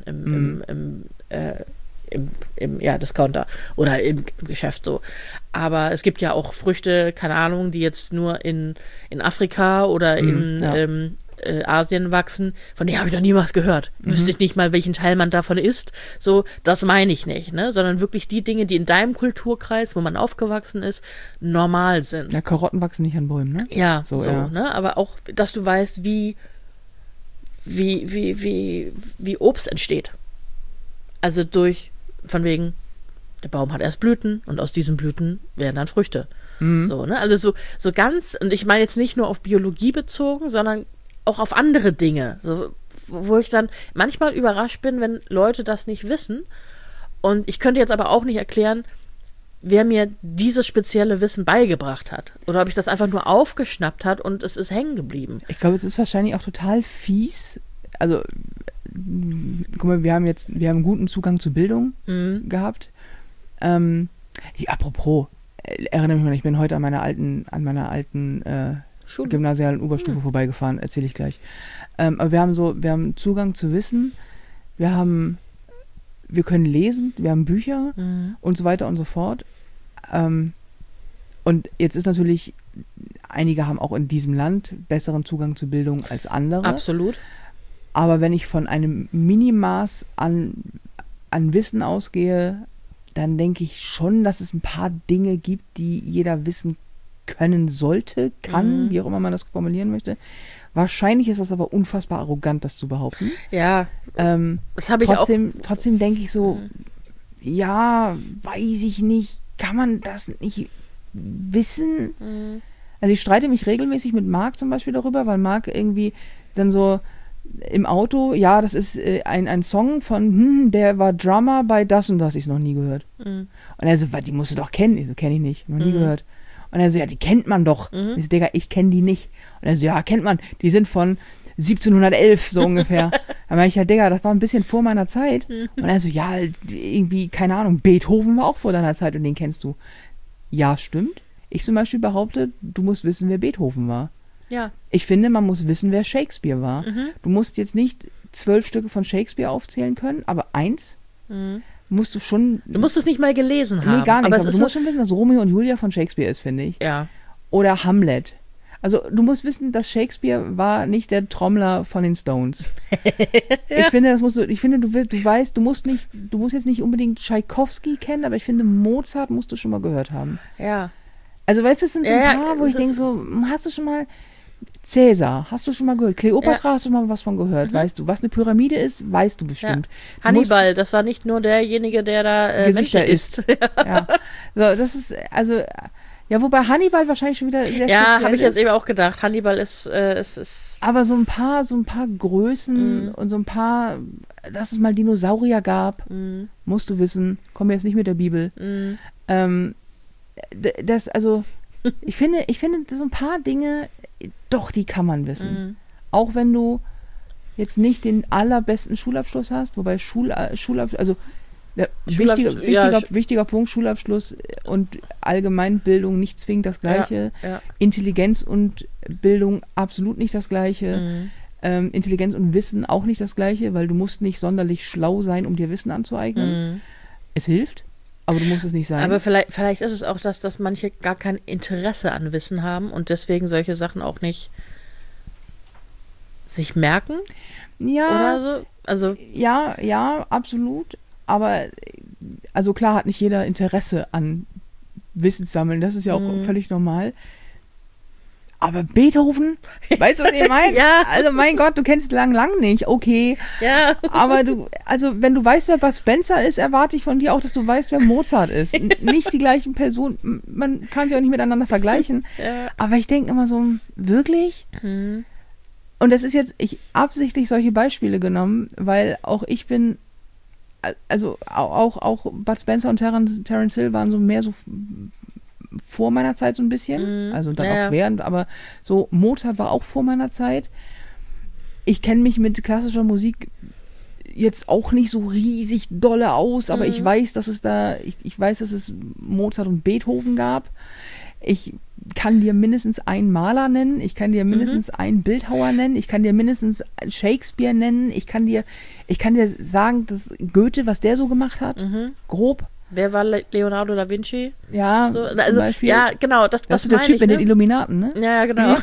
im Discounter oder im Geschäft so. Aber es gibt ja auch Früchte, keine Ahnung, die jetzt nur in Afrika oder in Asien wachsen, von denen habe ich noch nie was gehört. Wüsste ich nicht mal, welchen Teil man davon isst. So, das meine ich nicht, ne? Sondern wirklich die Dinge, die in deinem Kulturkreis, wo man aufgewachsen ist, normal sind. Ja, Karotten wachsen nicht an Bäumen, ne? Ja, so ja. Ne? Aber auch, dass du weißt, wie Obst entsteht. Also von wegen, der Baum hat erst Blüten und aus diesen Blüten werden dann Früchte. So, ne? Also so ganz, und ich meine jetzt nicht nur auf Biologie bezogen, sondern auch auf andere Dinge, so, wo ich dann manchmal überrascht bin, wenn Leute das nicht wissen. Und ich könnte jetzt aber auch nicht erklären, wer mir dieses spezielle Wissen beigebracht hat. Oder ob ich das einfach nur aufgeschnappt hat und es ist hängen geblieben. Ich glaube, es ist wahrscheinlich auch total fies. Also, guck mal, wir haben einen guten Zugang zu Bildung gehabt. Apropos, erinnere mich mal, ich bin heute an meiner alten gymnasialen Oberstufe vorbeigefahren, erzähle ich gleich. Aber wir haben Zugang zu Wissen, wir können lesen, wir haben Bücher und so weiter und so fort. Und jetzt ist natürlich, einige haben auch in diesem Land besseren Zugang zu Bildung als andere. Absolut. Aber wenn ich von einem Minimaß an Wissen ausgehe, dann denke ich schon, dass es ein paar Dinge gibt, die jeder wissen können sollte, kann, wie auch immer man das formulieren möchte. Wahrscheinlich ist das aber unfassbar arrogant, das zu behaupten. Ja, das habe ich auch. Trotzdem denke ich so, ja, weiß ich nicht, kann man das nicht wissen? Also ich streite mich regelmäßig mit Marc zum Beispiel darüber, weil Marc irgendwie dann so im Auto, ja, das ist ein Song von, der war Drummer bei das und das, ich noch nie gehört. Und er so, die musst du doch kennen. Ich so, kenne ich nicht, noch nie gehört. Und er so, ja, die kennt man doch. Ich so, Digga, ich kenne die nicht. Und er so, ja, kennt man, die sind von 1711, so ungefähr. Da meine ich halt, Digga, das war ein bisschen vor meiner Zeit. Und er so, ja, irgendwie, keine Ahnung, Beethoven war auch vor deiner Zeit und den kennst du. Ja, stimmt. Ich zum Beispiel behaupte, du musst wissen, wer Beethoven war. Ja. Ich finde, man muss wissen, wer Shakespeare war. Du musst jetzt nicht 12 Stücke von Shakespeare aufzählen können, aber eins musst du schon... Du musst es nicht mal gelesen haben. Nee, gar nicht. Aber du musst musst schon wissen, dass Romeo und Julia von Shakespeare ist, finde ich. Ja. Oder Hamlet. Also du musst wissen, dass Shakespeare war nicht der Trommler von den Stones. Ich finde, du weißt, du musst jetzt nicht unbedingt Tschaikowski kennen, aber ich finde, Mozart musst du schon mal gehört haben. Ja. Also weißt du, es sind so ein paar, wo ich denke so, hast du schon mal Cäsar, hast du schon mal gehört? Kleopatra, hast du mal was von gehört, weißt du? Was eine Pyramide ist, weißt du bestimmt. Ja. Hannibal, das war nicht nur derjenige, der da Gesichter isst. Ja. So, das ist, also, ja, wobei Hannibal wahrscheinlich schon wieder sehr speziell Ja, habe ich jetzt eben auch gedacht. Hannibal ist aber so ein paar Größen und so ein paar, dass es mal Dinosaurier gab, musst du wissen, kommen jetzt nicht mit der Bibel. Also, ich finde, so ein paar Dinge, doch, die kann man wissen. Auch wenn du jetzt nicht den allerbesten Schulabschluss hast, wobei Schulabschluss, also wichtiger Punkt, Schulabschluss und Allgemeinbildung nicht zwingend das Gleiche. Ja. Intelligenz und Bildung absolut nicht das Gleiche. Intelligenz und Wissen auch nicht das Gleiche, weil du musst nicht sonderlich schlau sein, um dir Wissen anzueignen. Es hilft, aber du musst es nicht sein. Aber vielleicht ist es auch das, dass manche gar kein Interesse an Wissen haben und deswegen solche Sachen auch nicht sich merken. Ja. Oder so. Also ja, absolut. Aber, also klar hat nicht jeder Interesse an Wissenssammeln. Das ist ja auch völlig normal. Aber Beethoven, weißt du, was ich meine? Ja. Also mein Gott, du kennst lang nicht, okay. Ja. Aber wenn du weißt, wer Bud Spencer ist, erwarte ich von dir auch, dass du weißt, wer Mozart ist. Nicht die gleichen Personen, man kann sie auch nicht miteinander vergleichen. Ja. Aber ich denke immer so, wirklich? Und das ist jetzt, ich absichtlich solche Beispiele genommen, weil auch ich bin, also auch Bud Spencer und Terence Hill waren so mehr so vor meiner Zeit so ein bisschen, also dann auch während, aber so Mozart war auch vor meiner Zeit. Ich kenne mich mit klassischer Musik jetzt auch nicht so riesig dolle aus, aber ich weiß, dass es Mozart und Beethoven gab. Ich kann dir mindestens einen Maler nennen, ich kann dir mindestens einen Bildhauer nennen, ich kann dir mindestens Shakespeare nennen, ich kann dir sagen, dass Goethe, was der so gemacht hat, grob. Wer war Leonardo da Vinci? Ja, so, zum Beispiel. Ja, genau. Das ist der Typ mit den Illuminaten, ne? Ja, genau.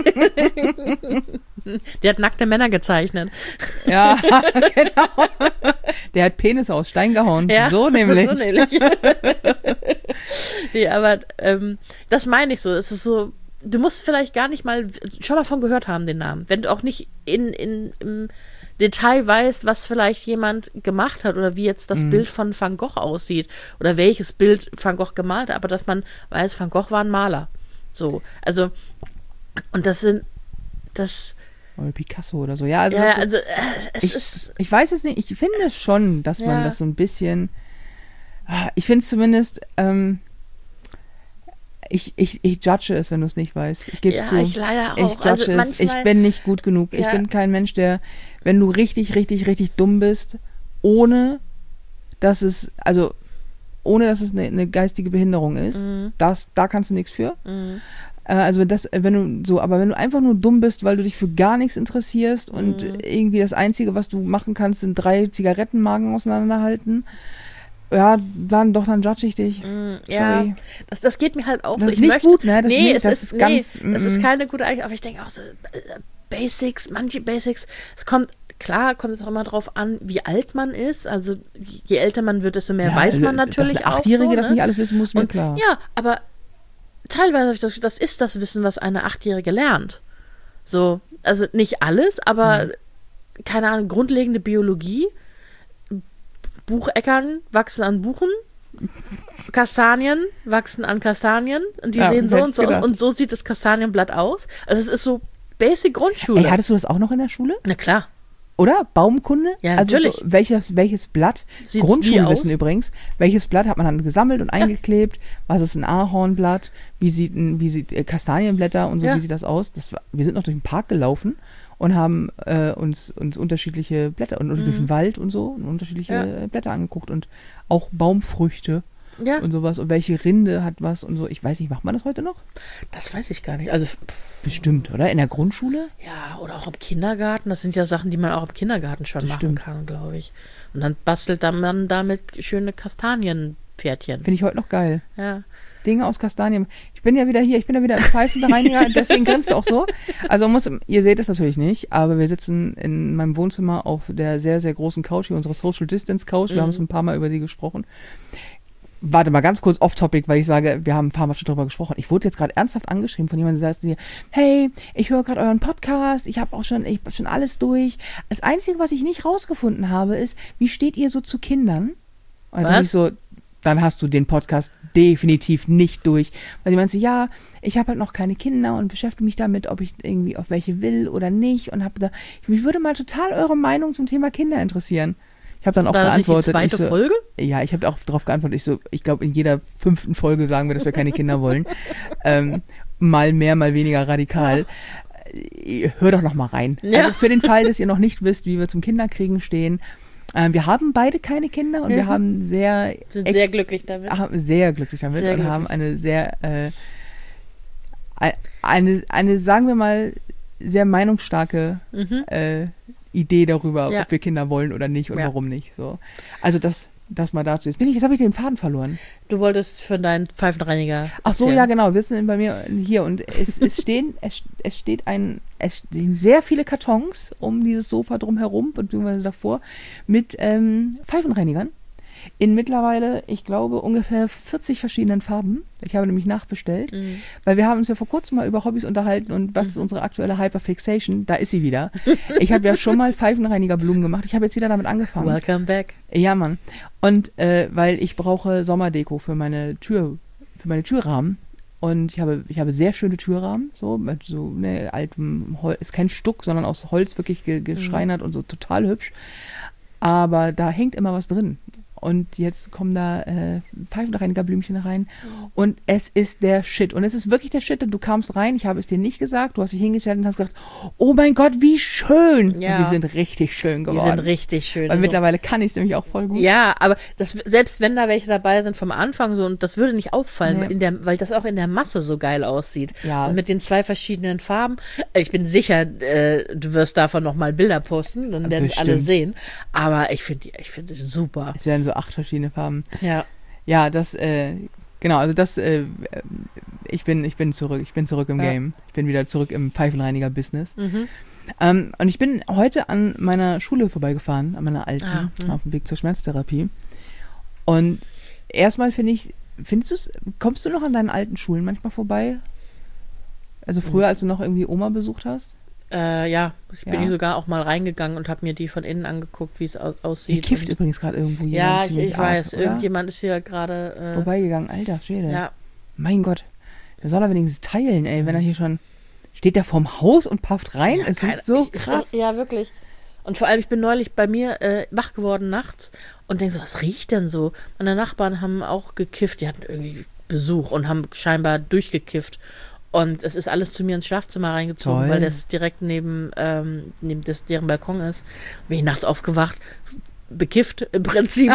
Der hat nackte Männer gezeichnet. Ja, genau. Der hat Penis aus Stein gehauen. Ja, so nämlich. So nämlich. Nee, aber das meine ich so. Es ist so, du musst vielleicht gar nicht mal schon mal von gehört haben, den Namen. Wenn du auch nicht im Detail weißt, was vielleicht jemand gemacht hat oder wie jetzt das Bild von Van Gogh aussieht oder welches Bild Van Gogh gemalt hat, aber dass man weiß, Van Gogh war ein Maler. So, also, und oder Picasso oder so. Ja, ich weiß es nicht. Ich finde schon, dass man das so ein bisschen, ich finde es zumindest, ich judge es, wenn du es nicht weißt. Ich gebe es zu. Ich leider auch. Ich judge es. Ich bin nicht gut genug. Ich bin kein Mensch, der, wenn du richtig, richtig, richtig dumm bist, ohne dass es eine geistige Behinderung ist, da kannst du nichts für. Also wenn du einfach nur dumm bist, weil du dich für gar nichts interessierst und irgendwie das Einzige, was du machen kannst, sind 3 Zigarettenmagen auseinanderhalten, ja, dann judge ich dich. Sorry. Ja, das geht mir halt auch das so. Ist nicht gut, ne? Das ist keine gute Eigenschaft, aber ich denke auch so, manche Basics, kommt es auch immer drauf an, wie alt man ist. Also je älter man wird, desto mehr weiß man natürlich dass eine Achtjährige auch. So, das nicht alles wissen muss, mir klar. Ja, aber teilweise habe ich das ist das Wissen, was eine 8-Jährige lernt. So, also nicht alles, aber keine Ahnung, grundlegende Biologie, Bucheckern wachsen an Buchen, Kastanien wachsen an Kastanien und die sehen so und so und so sieht das Kastanienblatt aus. Also es ist so Basic Grundschule. Ey, hattest du das auch noch in der Schule? Na klar. Oder? Baumkunde? Ja, also natürlich. So, welches Blatt, Sieht Grundschulwissen übrigens, welches Blatt hat man dann gesammelt und eingeklebt? Was ist ein Ahornblatt? Wie sieht Kastanienblätter und so, wie sieht das aus? Wir sind noch durch den Park gelaufen und haben uns unterschiedliche Blätter und durch den Wald und so und unterschiedliche Blätter angeguckt und auch Baumfrüchte und sowas und welche Rinde hat was und so. Ich weiß nicht, macht man das heute noch? Das weiß ich gar nicht. Also bestimmt, oder? In der Grundschule? Ja, oder auch im Kindergarten. Das sind ja Sachen, die man auch im Kindergarten schon machen kann, glaube ich. Und dann bastelt man damit schöne Kastanienpferdchen. Finde ich heute noch geil. Ja. Dinge aus Kastanien. Ich bin ja wieder hier, ich bin ja wieder im Pfeifenreiniger, deswegen grinst du auch so. Also ihr seht es natürlich nicht, aber wir sitzen in meinem Wohnzimmer auf der sehr, sehr großen Couch, hier unsere Social Distance Couch. Wir haben es ein paar Mal über die gesprochen. Warte mal ganz kurz off-topic, weil ich sage, wir haben ein paar Mal schon drüber gesprochen. Ich wurde jetzt gerade ernsthaft angeschrieben von jemandem, der sagt, hey, ich höre gerade euren Podcast, ich habe schon alles durch. Das Einzige, was ich nicht rausgefunden habe, ist, wie steht ihr so zu Kindern? Und dann dachte ich so, dann hast du den Podcast definitiv nicht durch. Weil sie meinte, ja, ich habe halt noch keine Kinder und beschäftige mich damit, ob ich irgendwie auf welche will oder nicht. Und mich würde mal total eure Meinung zum Thema Kinder interessieren. Ich habe dann auch geantwortet. War das die zweite Folge? Ja, ich habe auch darauf geantwortet. Ich glaube, in jeder 5. Folge sagen wir, dass wir keine Kinder wollen. Mal mehr, mal weniger radikal. Hör doch noch mal rein. Ja. Also für den Fall, dass ihr noch nicht wisst, wie wir zum Kinderkriegen stehen. Wir haben beide keine Kinder und wir haben sind sehr glücklich damit. Sehr glücklich damit und haben eine sehr, eine, sagen wir mal, sehr meinungsstarke Idee darüber, ob wir Kinder wollen oder nicht und warum nicht. So. Also das mal dazu. Jetzt habe ich den Faden verloren. Du wolltest für deinen Pfeifenreiniger Ach so, ja genau. Wir sind bei mir hier und es stehen sehr viele Kartons um dieses Sofa drumherum, beziehungsweise davor, mit Pfeifenreinigern. In mittlerweile, ich glaube, ungefähr 40 verschiedenen Farben. Ich habe nämlich nachbestellt, weil wir haben uns ja vor kurzem mal über Hobbys unterhalten und was ist unsere aktuelle Hyperfixation? Da ist sie wieder. Ich habe ja schon mal Pfeifenreinigerblumen gemacht. Ich habe jetzt wieder damit angefangen. Welcome back. Ja, Mann. Und weil ich brauche Sommerdeko für meine Türrahmen. Und ich habe sehr schöne Türrahmen, so mit so altem Holz. Ist kein Stuck, sondern aus Holz wirklich geschreinert und so total hübsch. Aber da hängt immer was drin. Und jetzt kommen da Pfeifenreinigerblümchen rein. Und es ist der Shit. Und es ist wirklich der Shit. Und du kamst rein, ich habe es dir nicht gesagt, du hast dich hingestellt und hast gesagt, oh mein Gott, wie schön. Ja. Und sie sind richtig schön geworden. Die sind richtig schön. Weil mittlerweile kann ich es nämlich auch voll gut. Ja, aber selbst wenn da welche dabei sind vom Anfang so, und das würde nicht auffallen, weil das auch in der Masse so geil aussieht. Ja. Und mit den 2 verschiedenen Farben. Ich bin sicher, du wirst davon nochmal Bilder posten, dann werden es alle sehen. Aber ich finde es super. Es werden so 8 verschiedene Farben. Ja. Ja, das, genau, also das, ich bin zurück im Game. Ich bin wieder zurück im Pfeifenreiniger-Business. Und ich bin heute an meiner Schule vorbeigefahren, an meiner alten, auf dem Weg zur Schmerztherapie. Und erstmal kommst du noch an deinen alten Schulen manchmal vorbei? Also früher, als du noch irgendwie Oma besucht hast? Ja, ich bin hier sogar auch mal reingegangen und habe mir die von innen angeguckt, wie es aussieht. Hier kifft übrigens gerade irgendwo jemand. Ja, ich weiß. Oder? Irgendjemand ist hier gerade vorbeigegangen. Alter Schwede. Ja. Mein Gott. Der soll er wenigstens teilen, ey, wenn er hier schon steht der vorm Haus und pafft rein. Ja, es ist so krass. Ja, wirklich. Und vor allem, ich bin neulich bei mir wach geworden nachts und denke so, was riecht denn so? Meine Nachbarn haben auch gekifft. Die hatten irgendwie Besuch und haben scheinbar durchgekifft. Und es ist alles zu mir ins Schlafzimmer reingezogen, weil das direkt neben deren Balkon ist. Bin ich nachts aufgewacht, bekifft im Prinzip.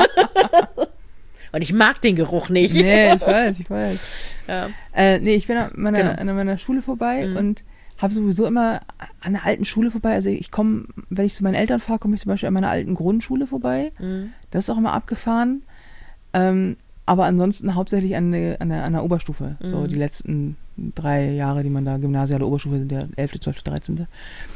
Und ich mag den Geruch nicht. Nee, ich weiß. Ja. Ich bin an meiner Schule vorbei und habe sowieso immer an der alten Schule vorbei. Also ich komme, wenn ich zu meinen Eltern fahre, komme ich zum Beispiel an meiner alten Grundschule vorbei. Das ist auch immer abgefahren. Aber ansonsten hauptsächlich an der Oberstufe. So die letzten 3 Jahre, die man da gymnasiale Oberstufe sind, ja 11., 12., 13.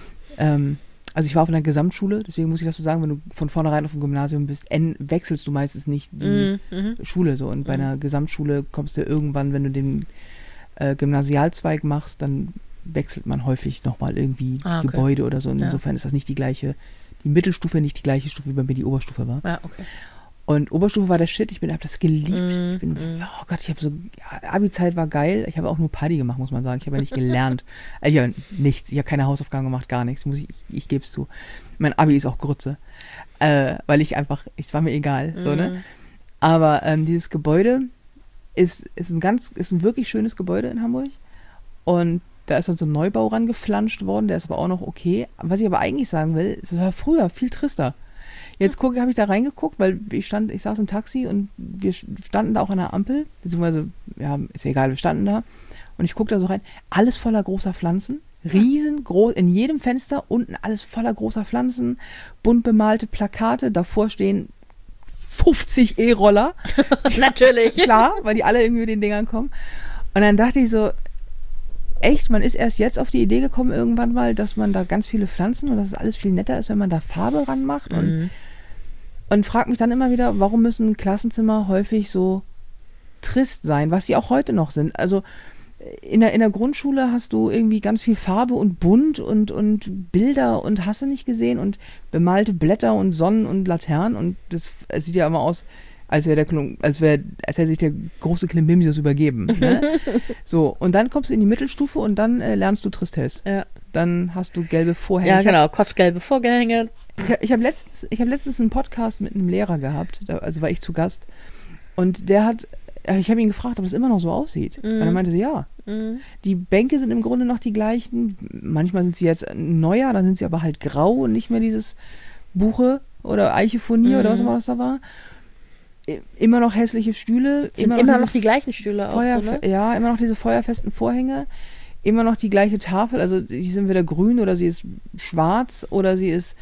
Also ich war auf einer Gesamtschule, deswegen muss ich das so sagen, wenn du von vornherein auf dem Gymnasium bist, wechselst du meistens nicht die Schule so. Und bei einer Gesamtschule kommst du irgendwann, wenn du den Gymnasialzweig machst, dann wechselt man häufig nochmal irgendwie die Gebäude oder so. Und insofern ist das nicht die Mittelstufe nicht die gleiche Stufe, wie bei mir die Oberstufe war. Ja, okay. Und Oberstufe war der Shit, ich habe das geliebt. Oh Gott, Abi-Zeit war geil. Ich habe auch nur Party gemacht, muss man sagen. Ich habe ja nicht gelernt. Ich habe nichts, ich habe keine Hausaufgaben gemacht, gar nichts. Ich gebe es zu. Mein Abi ist auch Grütze. Weil es war mir egal. So, ne? Aber dieses Gebäude ist ein wirklich schönes Gebäude in Hamburg. Und da ist dann so ein Neubau rangeflanscht worden, der ist aber auch noch okay. Was ich aber eigentlich sagen will, es war früher viel trister. Jetzt habe ich da reingeguckt, weil ich saß im Taxi und wir standen da auch an der Ampel, beziehungsweise, ja, ist egal, wir standen da und ich guckte da so rein, alles voller großer Pflanzen, riesengroß, in jedem Fenster unten alles voller großer Pflanzen, bunt bemalte Plakate, davor stehen 50 E-Roller. Natürlich. Klar, weil die alle irgendwie mit den Dingern kommen. Und dann dachte ich so, echt, man ist erst jetzt auf die Idee gekommen irgendwann mal, dass man da ganz viele Pflanzen und dass es alles viel netter ist, wenn man da Farbe ranmacht und fragt mich dann immer wieder, warum müssen Klassenzimmer häufig so trist sein, was sie auch heute noch sind. Also in der Grundschule hast du irgendwie ganz viel Farbe und bunt und Bilder und hast du nicht gesehen und bemalte Blätter und Sonnen und Laternen und es sieht ja immer aus, als hätte sich der große Klimbimsius übergeben. Ne? So, und dann kommst du in die Mittelstufe und dann lernst du Tristesse. Ja. Dann hast du gelbe Vorhänge. Ja, genau, kotzgelbe Vorhänge. Ich habe letztens einen Podcast mit einem Lehrer gehabt, also war ich zu Gast. Und ich habe ihn gefragt, ob es immer noch so aussieht. Und er meinte so, ja. Die Bänke sind im Grunde noch die gleichen. Manchmal sind sie jetzt neuer, dann sind sie aber halt grau und nicht mehr dieses Buche oder Eichefonier oder was immer das da war. Immer noch hässliche Stühle. Sind immer noch die gleichen Stühle auch so, ne? Ja, immer noch diese feuerfesten Vorhänge. Immer noch die gleiche Tafel. Also die sind entweder grün oder sie ist schwarz oder sie ist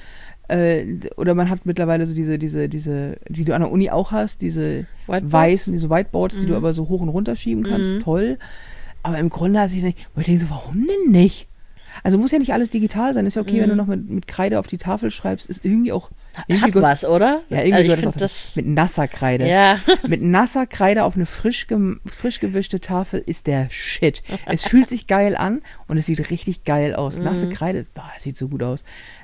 oder man hat mittlerweile so diese, die du an der Uni auch hast, diese weißen, diese Whiteboards, die du aber so hoch und runter schieben kannst. Toll. Aber im Grunde wo ich denke so, warum denn nicht? Also muss ja nicht alles digital sein. Ist ja okay, wenn du noch mit Kreide auf die Tafel schreibst, ist irgendwie auch... Hat was, oder? Ja, irgendwie also das mit nasser Kreide. Ja. Mit nasser Kreide auf eine frisch gewischte Tafel ist der Shit. Es fühlt sich geil an und es sieht richtig geil aus. Nasse Kreide, sieht so gut aus.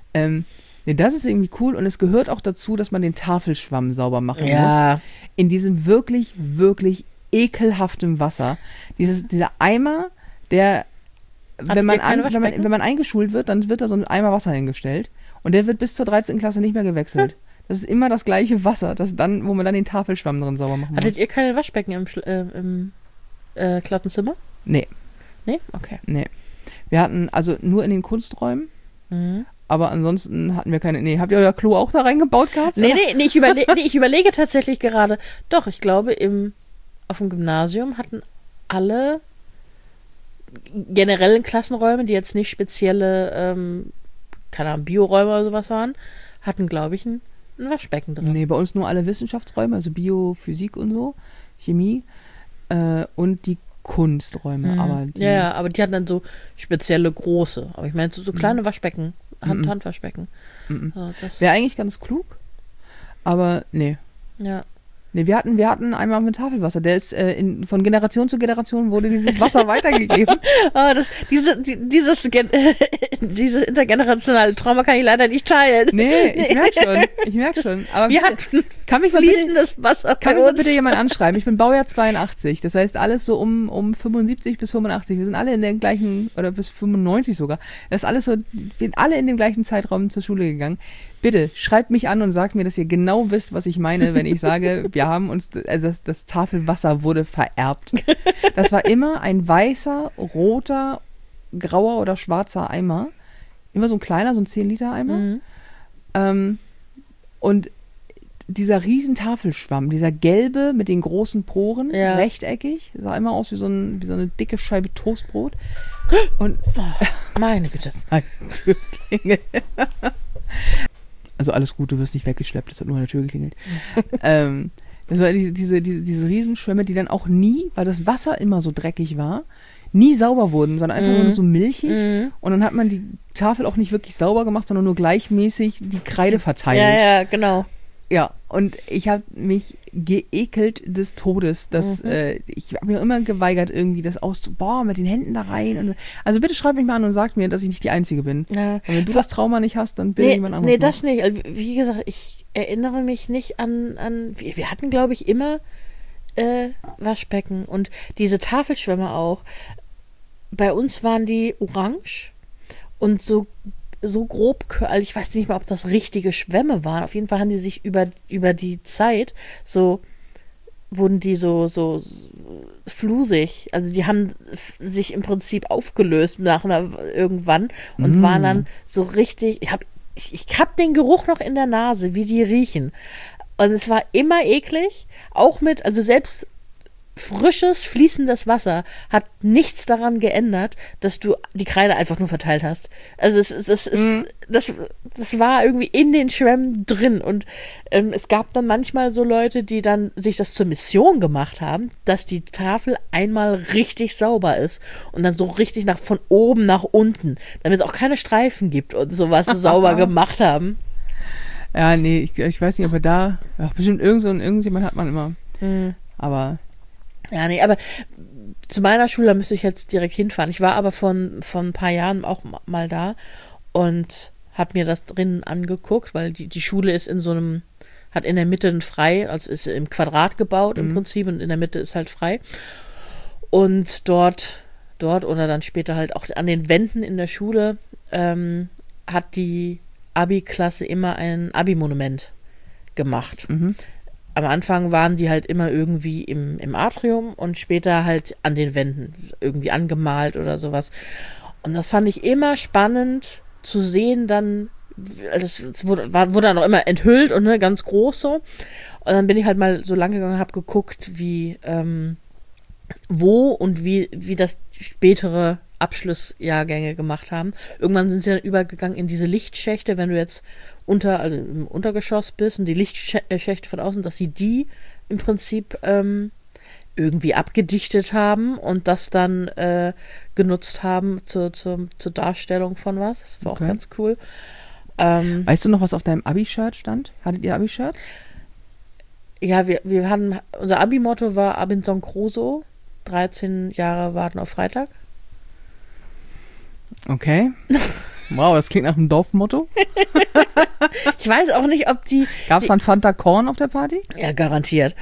Das ist irgendwie cool und es gehört auch dazu, dass man den Tafelschwamm sauber machen muss. In diesem wirklich, wirklich ekelhaftem Wasser. Dieser Eimer, der... Wenn man eingeschult wird, dann wird da so ein Eimer Wasser hingestellt und der wird bis zur 13. Klasse nicht mehr gewechselt. Das ist immer das gleiche Wasser, wo man dann den Tafelschwamm drin sauber machen muss. Hattet ihr keine Waschbecken im Klassenzimmer? Nee. Nee? Okay. Nee. Wir hatten also nur in den Kunsträumen, aber ansonsten hatten wir keine... Nee, habt ihr euer Klo auch da reingebaut gehabt? Nee, ich überlege tatsächlich gerade. Doch, ich glaube, auf dem Gymnasium hatten alle generellen Klassenräume, die jetzt nicht spezielle, keine Ahnung, Bioräume oder sowas waren, hatten, glaube ich, ein Waschbecken drin. Nee, bei uns nur alle Wissenschaftsräume, also Bio, Physik und so, Chemie und die Kunsträume. Aber aber die hatten dann so spezielle große. Aber ich meine, so kleine Waschbecken, Handwaschbecken. So, wäre eigentlich ganz klug, aber nee. Ja. Nee, wir hatten einmal mit Tafelwasser. Der ist von Generation zu Generation wurde dieses Wasser weitergegeben. Dieses intergenerationale Trauma kann ich leider nicht teilen. Nee, ich merke schon. Aber wir hatten fließendes Wasser. Kann mich bitte jemand anschreiben? Ich bin Baujahr 82. Das heißt, alles so um 75 bis 85. Wir sind alle in den gleichen, oder bis 95 sogar. Das ist alles so, wir sind alle in dem gleichen Zeitraum zur Schule gegangen. Bitte, schreibt mich an und sagt mir, dass ihr genau wisst, was ich meine, wenn ich sage, wir haben uns, also das Tafelwasser wurde vererbt. Das war immer ein weißer, roter, grauer oder schwarzer Eimer. Immer so ein kleiner, so ein 10-Liter-Eimer. Und dieser riesen Tafelschwamm, dieser gelbe mit den großen Poren, rechteckig, sah immer aus wie so eine dicke Scheibe Toastbrot. Und meine Güte. Also alles gut, du wirst nicht weggeschleppt, das hat nur an der Tür geklingelt. Das war diese Riesenschwämme, die dann auch nie, weil das Wasser immer so dreckig war, nie sauber wurden, sondern einfach nur so milchig. Und dann hat man die Tafel auch nicht wirklich sauber gemacht, sondern nur gleichmäßig die Kreide verteilt. Ja, genau. Ja, und ich habe mich geekelt des Todes. Ich habe mir immer geweigert, irgendwie das auszubauen, mit den Händen da rein. Also bitte schreib mich mal an und sag mir, dass ich nicht die Einzige bin. Ja. Und wenn du das Trauma nicht hast, dann bitte jemand anderes. Nee, das nicht. Also, wie gesagt, ich erinnere mich nicht an wir hatten, glaube ich, immer Waschbecken und diese Tafelschwämme auch. Bei uns waren die orange und so grob, also ich weiß nicht mal, ob das richtige Schwämme waren. Auf jeden Fall haben die sich über die Zeit wurden die so flusig. Also die haben sich im Prinzip aufgelöst irgendwann und waren dann so richtig, ich hab den Geruch noch in der Nase, wie die riechen. Und es war immer eklig, also selbst frisches, fließendes Wasser hat nichts daran geändert, dass du die Kreide einfach nur verteilt hast. Also das war irgendwie in den Schwämmen drin und es gab dann manchmal so Leute, die dann sich das zur Mission gemacht haben, dass die Tafel einmal richtig sauber ist und dann so richtig von oben nach unten, damit es auch keine Streifen gibt und sowas so sauber gemacht haben. Ja, nee, ich weiß nicht, ob bestimmt irgendjemand hat man immer. Aber ja, nee, aber zu meiner Schule, da müsste ich jetzt direkt hinfahren. Ich war aber von ein paar Jahren auch mal da und habe mir das drinnen angeguckt, weil die Schule ist hat in der Mitte ein frei, also ist im Quadrat gebaut im Prinzip und in der Mitte ist halt frei. Und dort oder dann später halt auch an den Wänden in der Schule hat die Abi-Klasse immer ein Abi-Monument gemacht. Am Anfang waren die halt immer irgendwie im Atrium und später halt an den Wänden irgendwie angemalt oder sowas. Und das fand ich immer spannend zu sehen dann, es wurde dann auch immer enthüllt und ganz groß so. Und dann bin ich halt mal so lange gegangen und habe geguckt, wie, wo und wie das spätere Abschlussjahrgänge gemacht haben. Irgendwann sind sie dann übergegangen in diese Lichtschächte, wenn du jetzt also im Untergeschoss bist und die Lichtschächte von außen, dass sie die im Prinzip irgendwie abgedichtet haben und das dann genutzt haben zur Darstellung von was. Das war auch ganz cool. Weißt du noch, was auf deinem Abi-Shirt stand? Hattet ihr Abi-Shirts? Ja, wir hatten, unser Abi-Motto war Robinson Crusoe, 13 Jahre warten auf Freitag. Okay. Wow, das klingt nach einem Dorfmotto. Ich weiß auch nicht, ob Gab es dann Fanta Korn auf der Party? Ja, garantiert.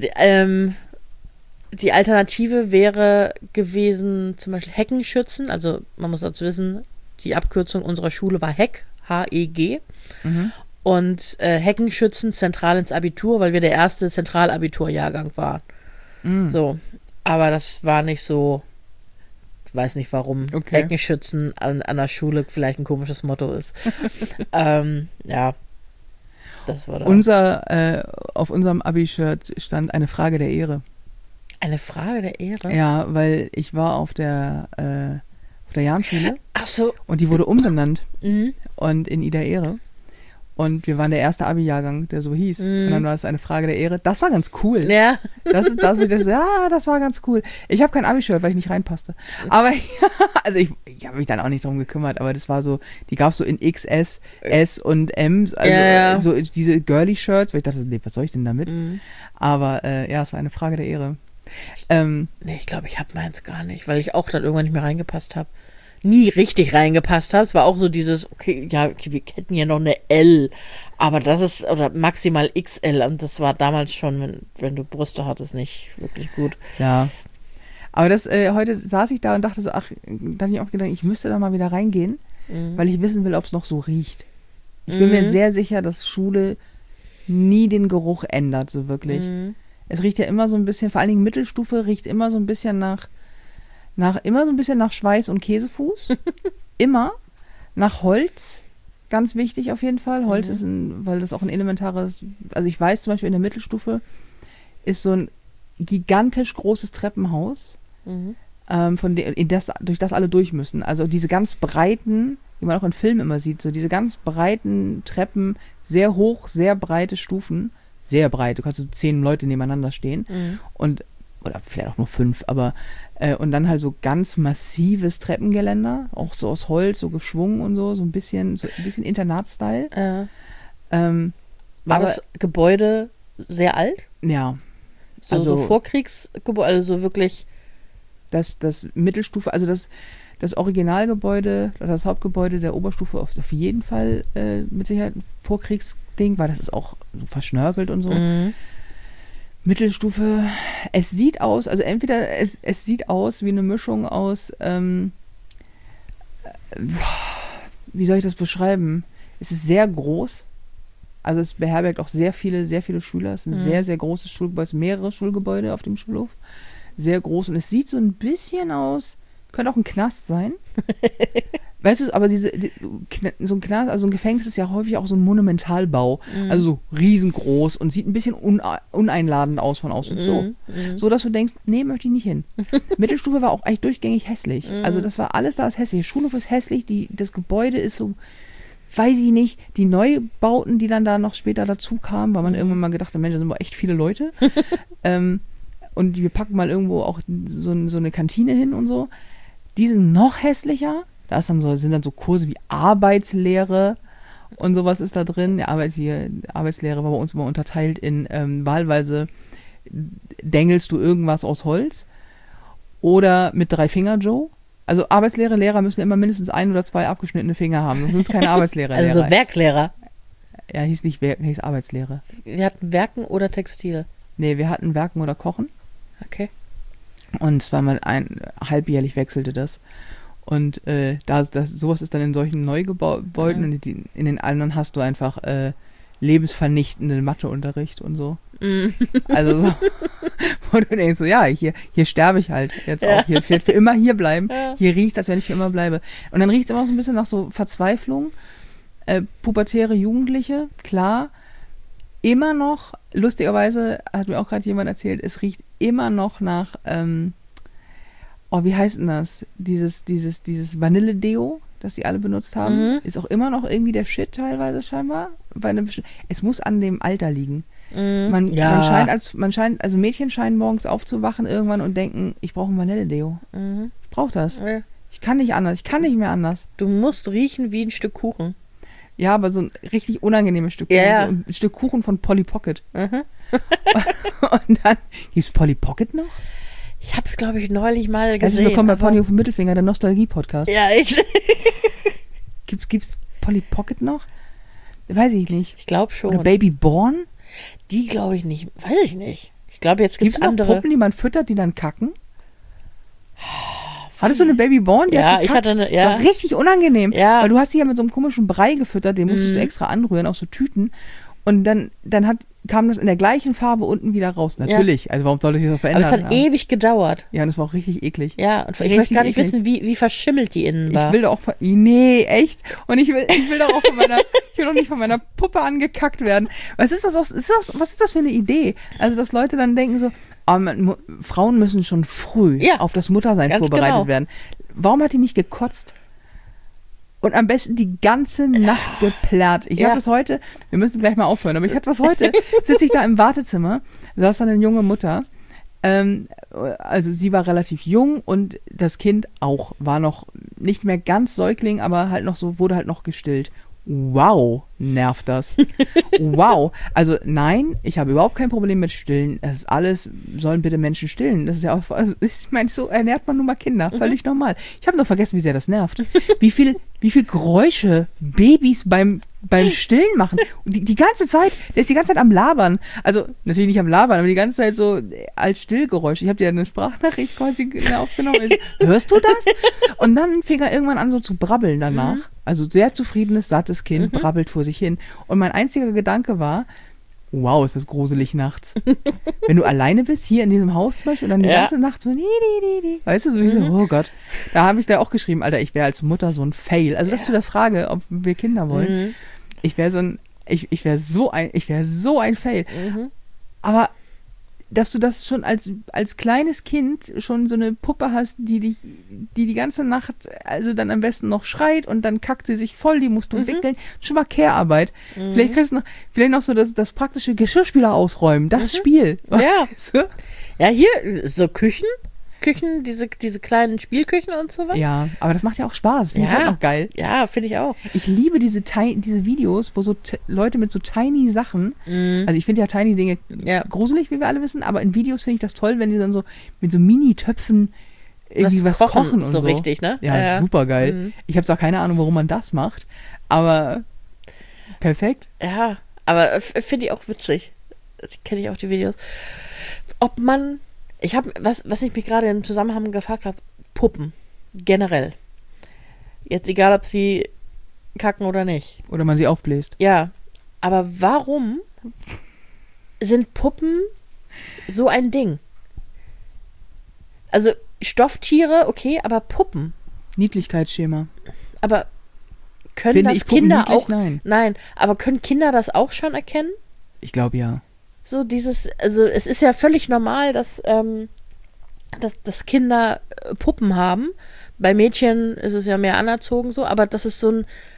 Die Alternative wäre gewesen, zum Beispiel Heckenschützen. Also man muss dazu wissen, die Abkürzung unserer Schule war HEG, H-E-G. Und Heckenschützen zentral ins Abitur, weil wir der erste Zentralabiturjahrgang waren. So, aber das war nicht so. Ich weiß nicht, warum Heckenschützen an der Schule vielleicht ein komisches Motto ist. Ja, das war das. Auf unserem Abi-Shirt stand eine Frage der Ehre. Eine Frage der Ehre? Ja, weil ich war auf der Jahnschule. Ach so. Und die wurde umbenannt. Und in Ida Ehre. Und wir waren der erste Abi-Jahrgang, der so hieß. Und dann war es eine Frage der Ehre. Das war ganz cool. Ja. Das war ganz cool. Ich habe kein Abi-Shirt, weil ich nicht reinpasste. Aber also ich habe mich dann auch nicht drum gekümmert, aber das war so, die gab es so in XS, S und M, also so diese Girly-Shirts, weil ich dachte, nee, was soll ich denn damit? Aber es war eine Frage der Ehre. Nee, ich glaube, ich habe meins gar nicht, weil ich auch dann irgendwann nicht mehr reingepasst habe. Nie richtig reingepasst habe. Es war auch so dieses, wir hätten ja noch eine L, aber das ist, oder maximal XL und das war damals schon, wenn du Brüste hattest, nicht wirklich gut. Ja. Aber heute saß ich da und dachte so, da hatte ich auch gedacht, ich müsste da mal wieder reingehen, weil ich wissen will, ob es noch so riecht. Ich bin mir sehr sicher, dass Schule nie den Geruch ändert, so wirklich. Es riecht ja immer so ein bisschen, vor allen Dingen Mittelstufe riecht immer so ein bisschen nach Schweiß und Käsefuß. Immer. Nach Holz. Ganz wichtig auf jeden Fall. Holz ist weil das auch ein elementares, also ich weiß zum Beispiel in der Mittelstufe ist so ein gigantisch großes Treppenhaus, durch das alle durch müssen. Also diese ganz breiten, die man auch in Filmen immer sieht, so diese ganz breiten Treppen, sehr hoch, sehr breite Stufen. Sehr breit. Du kannst so 10 Leute nebeneinander stehen. Oder vielleicht auch nur 5, aber und dann halt so ganz massives Treppengeländer, auch so aus Holz, so geschwungen und so ein bisschen Internatsstyle. War Aber- das Gebäude sehr alt? Ja, So, Also- so Vorkriegsgebäude, also so wirklich. das Mittelstufe, also das Originalgebäude, das Hauptgebäude der Oberstufe auf jeden Fall mit Sicherheit ein Vorkriegsding, weil das ist auch so verschnörkelt und so. Mhm. Mittelstufe, es sieht aus, also entweder es sieht aus wie eine Mischung aus, wie soll ich das beschreiben? Es ist sehr groß, also es beherbergt auch sehr viele Schüler. Es ist ein sehr, sehr großes Schulgebäude, es sind mehrere Schulgebäude auf dem Schulhof. Sehr groß und es sieht so ein bisschen aus, könnte auch ein Knast sein. Weißt du, aber so ein Knast, also ein Gefängnis ist ja häufig auch so ein Monumentalbau. Also so riesengroß und sieht ein bisschen uneinladend aus von außen. So, dass du denkst, nee, möchte ich nicht hin. Mittelstufe war auch eigentlich durchgängig hässlich. Also das war alles da ist hässlich. Der Schulhof ist hässlich, das Gebäude ist so, weiß ich nicht, die Neubauten, die dann da noch später dazu kamen, weil man irgendwann mal gedacht hat, Mensch, da sind aber echt viele Leute. Und wir packen mal irgendwo auch so eine Kantine hin und so. Die sind noch hässlicher. Da sind dann so Kurse wie Arbeitslehre und sowas ist da drin. Die Arbeitslehre war bei uns immer unterteilt in wahlweise dengelst du irgendwas aus Holz oder mit 3 Finger Joe. Also Lehrer müssen immer mindestens 1 oder 2 abgeschnittene Finger haben, sonst sind es keine Arbeitslehrer. Also so Werklehrer. Ja, hieß nicht Werken, hieß Arbeitslehre. Wir hatten Werken oder Textil. Nee, wir hatten Werken oder Kochen. Okay. Und zweimal halbjährlich wechselte das. Und sowas ist dann in solchen Neugebäuden und in den anderen hast du einfach lebensvernichtenden Matheunterricht und so. Also so, wo du denkst so, ja, hier sterbe ich halt jetzt auch. Hier wird für immer hier bleiben. Ja. Hier riecht es, als wenn ich für immer bleibe. Und dann riecht es immer so ein bisschen nach so Verzweiflung. Pubertäre Jugendliche, klar. Immer noch, lustigerweise hat mir auch gerade jemand erzählt, es riecht immer noch nach, wie heißt denn das? Dieses Vanille-Deo, das die alle benutzt haben, ist auch immer noch irgendwie der Shit teilweise scheinbar. Es muss an dem Alter liegen. Man scheint, also Mädchen scheinen morgens aufzuwachen irgendwann und denken, ich brauche ein Vanille-Deo. Ich brauche das. Ja. Ich kann nicht anders, ich kann nicht mehr anders. Du musst riechen wie ein Stück Kuchen. Ja, aber so ein richtig unangenehmes Stück Kuchen. Ja. So ein Stück Kuchen von Polly Pocket. Mhm. Und dann, gibt's Polly Pocket noch? Ich hab's, glaube ich, neulich mal gesehen. Herzlich willkommen bei aber- Pony auf dem Mittelfinger, der Nostalgie-Podcast. Ja, echt. Gibt's Polly Pocket noch? Weiß ich nicht. Ich glaube schon. Oder Baby Born? Die glaube ich nicht. Weiß ich nicht. Ich glaube, jetzt Gibt's gibt's noch andere. Puppen, die man füttert, die dann kacken? Hattest du eine Baby Born? Die Ja, hat ich gekackt? hatte eine- Das ja. war richtig unangenehm. Ja. Weil du hast die ja mit so einem komischen Brei gefüttert, den musstest du extra anrühren, auf so Tüten. Und dann kam das in der gleichen Farbe unten wieder raus. Natürlich. Also warum sollte sich das verändern? Aber es hat ewig gedauert. Ja, und das war auch richtig eklig. Ja, und ich Richtig möchte gar nicht eklig. wissen, wie verschimmelt die innen war. Ich will doch auch nee, echt. Und ich will doch auch ich will doch nicht von meiner Puppe angekackt werden. Was ist was ist das für eine Idee? Also, dass Leute dann denken so, Frauen müssen schon früh auf das Muttersein ganz vorbereitet genau. werden. Warum hat die nicht gekotzt? Und am besten die ganze Nacht geplärrt. Ich habe das heute, wir müssen gleich mal aufhören, aber ich hatte was heute, sitze ich da im Wartezimmer, saß dann eine junge Mutter, also sie war relativ jung und das Kind auch, war noch nicht mehr ganz Säugling, aber halt noch so, wurde halt noch gestillt. Wow, nervt das. Wow. Also nein, ich habe überhaupt kein Problem mit Stillen. Das ist alles, sollen bitte Menschen stillen. Das ist ja auch, also ich meine, so ernährt man nun mal Kinder. Völlig normal. Ich habe noch vergessen, wie sehr das nervt. Wie viel Geräusche Babys beim Stillen machen. Und die ganze Zeit, der ist die ganze Zeit am Labern. Also natürlich nicht am Labern, aber die ganze Zeit so als Stillgeräusch. Ich habe dir eine Sprachnachricht quasi aufgenommen. Also, hörst du das? Und dann fing er irgendwann an so zu brabbeln danach. Also sehr zufriedenes, sattes Kind, brabbelt vor sich hin. Und mein einziger Gedanke war, wow, ist das gruselig nachts. Wenn du alleine bist, hier in diesem Haus zum Beispiel, und dann die ganze Nacht so, weißt du, so, ich so, oh Gott. Da habe ich da auch geschrieben, Alter, ich wäre als Mutter so ein Fail. Also das zu der Frage, ob wir Kinder wollen. Ich wäre so ein Fail. Aber dass du das schon als kleines Kind schon so eine Puppe hast, die ganze Nacht, also dann am besten noch schreit und dann kackt sie sich voll, die musst du wickeln. Schon mal Care-Arbeit. Vielleicht kriegst du noch so das praktische Geschirrspüler ausräumen, das Spiel. Ja. Weißt du? Ja, hier, so Küchen. Küchen, diese kleinen Spielküchen und sowas. Ja, aber das macht ja auch Spaß. Finde ich halt auch geil. Ja, finde ich auch. Ich liebe diese Videos, wo so Leute mit so tiny Sachen, also ich finde ja tiny Dinge gruselig, wie wir alle wissen, aber in Videos finde ich das toll, wenn die dann so mit so Mini-Töpfen irgendwie was kochen und so. Richtig, ne? Ja, super geil. Ich habe zwar keine Ahnung, warum man das macht, aber perfekt. Ja, aber finde ich auch witzig. Kenne ich auch die Videos. Ob man, was ich mich gerade im Zusammenhang gefragt habe, Puppen, generell. Jetzt egal, ob sie kacken oder nicht. Oder man sie aufbläst. Ja, aber warum sind Puppen so ein Ding? Also Stofftiere, okay, aber Puppen. Niedlichkeitsschema. Aber können Finde das ich Puppen Kinder niedlich? auch? Nein, aber können Kinder das auch schon erkennen? Ich glaube ja. So also es ist ja völlig normal, dass Kinder Puppen haben. Bei Mädchen ist es ja mehr anerzogen so, aber dass es so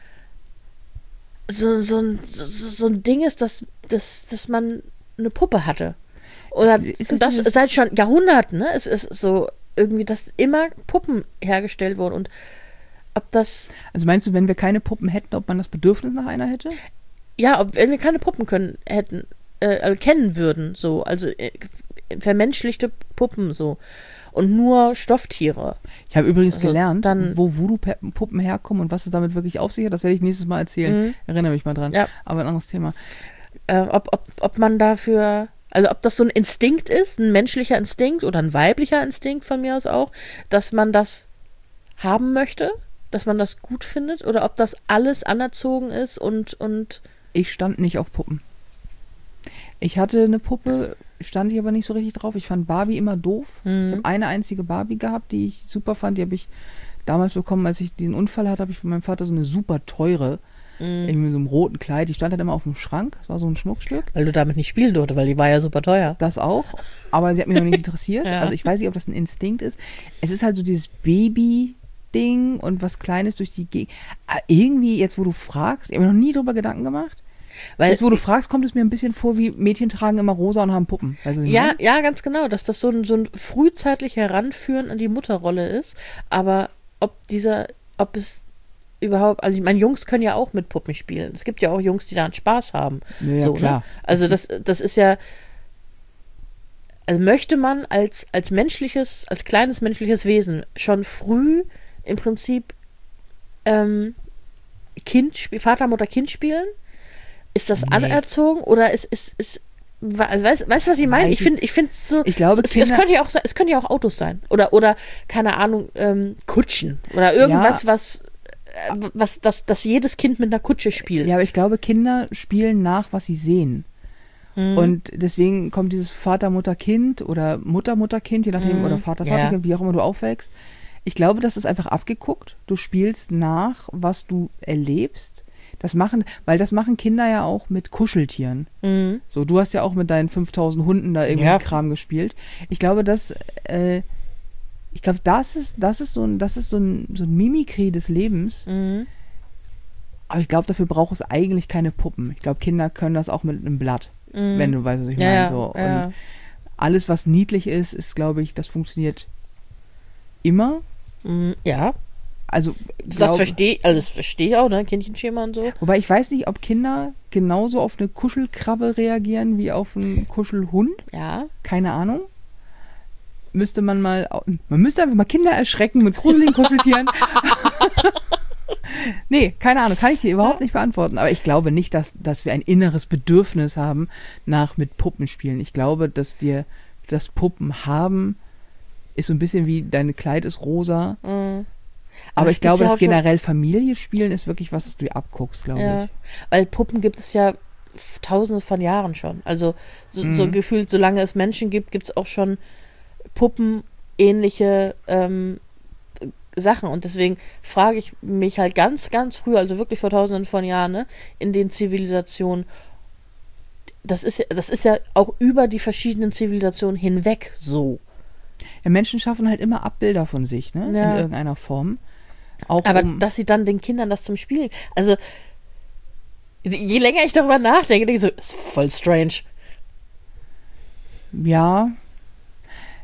ein Ding ist, dass man eine Puppe hatte. Oder das seit schon Jahrhunderten, ne? Es ist so irgendwie, dass immer Puppen hergestellt wurden und ob das... Also meinst du, wenn wir keine Puppen hätten, ob man das Bedürfnis nach einer hätte? Ja, wenn wir keine Puppen kennen würden, so, also vermenschlichte Puppen so und nur Stofftiere. Ich habe übrigens gelernt, wo Voodoo-Puppen herkommen und was es damit wirklich auf sich hat, das werde ich nächstes Mal erzählen. Erinnere mich mal dran. Ja. Aber ein anderes Thema. Ob man dafür, also ob das so ein Instinkt ist, ein menschlicher Instinkt oder ein weiblicher Instinkt von mir aus auch, dass man das haben möchte, dass man das gut findet oder ob das alles anerzogen ist und ich stand nicht auf Puppen. Ich hatte eine Puppe, stand ich aber nicht so richtig drauf. Ich fand Barbie immer doof. Ich habe eine einzige Barbie gehabt, die ich super fand. Die habe ich damals bekommen, als ich diesen Unfall hatte, habe ich von meinem Vater so eine super teure, irgendwie mit so einem roten Kleid. Die stand halt immer auf dem Schrank. Das war so ein Schmuckstück. Weil du damit nicht spielen durfte, weil die war ja super teuer. Das auch. Aber sie hat mich noch nicht interessiert. Ja. Also ich weiß nicht, ob das ein Instinkt ist. Es ist halt so dieses Baby-Ding und was Kleines durch die Gegend. Irgendwie, jetzt wo du fragst, ich habe mir noch nie drüber Gedanken gemacht. Weil jetzt, wo du fragst, kommt es mir ein bisschen vor, wie Mädchen tragen immer rosa und haben Puppen. Weißt du, ja, ganz genau, dass das so ein frühzeitig Heranführen an die Mutterrolle ist. Aber ob es überhaupt, also ich meine, Jungs können ja auch mit Puppen spielen. Es gibt ja auch Jungs, die daran Spaß haben. Ja, so, klar. Ne? Also das ist ja, also möchte man als kleines menschliches Wesen schon früh im Prinzip Vater, Mutter, Kind spielen? Ist das anerzogen oder also weißt du, was ich meine? Ich finde es so. Ich glaube, es können ja auch Autos sein. Oder keine Ahnung, Kutschen. Oder irgendwas, was jedes Kind mit einer Kutsche spielt. Ja, aber ich glaube, Kinder spielen nach, was sie sehen. Und deswegen kommt dieses Vater, Mutter, Kind oder Mutter, Mutter, Kind, je nachdem, oder Vater, Vater, Kind, wie auch immer du aufwächst. Ich glaube, das ist einfach abgeguckt. Du spielst nach, was du erlebst. Das machen Kinder ja auch mit Kuscheltieren. So, du hast ja auch mit deinen 5000 Hunden da irgendwie Kram gespielt. Ich glaube, das ist so ein Mimikry des Lebens. Aber ich glaube, dafür braucht es eigentlich keine Puppen. Ich glaube, Kinder können das auch mit einem Blatt, wenn du weißt, was ich meine. So. Und alles, was niedlich ist, glaube ich, das funktioniert immer. Ja. Also, das verstehe ich auch, ne? Kindchenschema und so. Wobei ich weiß nicht, ob Kinder genauso auf eine Kuschelkrabbe reagieren wie auf einen Kuschelhund. Ja. Keine Ahnung. Man müsste einfach mal Kinder erschrecken mit gruseligen Kuscheltieren. Nee, keine Ahnung, kann ich dir überhaupt nicht beantworten. Aber ich glaube nicht, dass wir ein inneres Bedürfnis haben nach mit Puppen spielen. Ich glaube, dass dir das Puppen haben ist so ein bisschen wie dein Kleid ist rosa. Aber ich glaube, dass generell Familie spielen ist wirklich was, das du dir abguckst, glaube ich. Weil Puppen gibt es ja tausende von Jahren schon. Also so gefühlt, solange es Menschen gibt es auch schon puppenähnliche Sachen. Und deswegen frage ich mich halt ganz, ganz früh, also wirklich vor tausenden von Jahren, ne, in den Zivilisationen, das ist ja auch über die verschiedenen Zivilisationen hinweg so. Ja, Menschen schaffen halt immer Abbilder von sich, ne? Ja. In irgendeiner Form. Auch aber dass sie dann den Kindern das zum Spielen, also je länger ich darüber nachdenke, denke ich so, ist voll strange. Ja.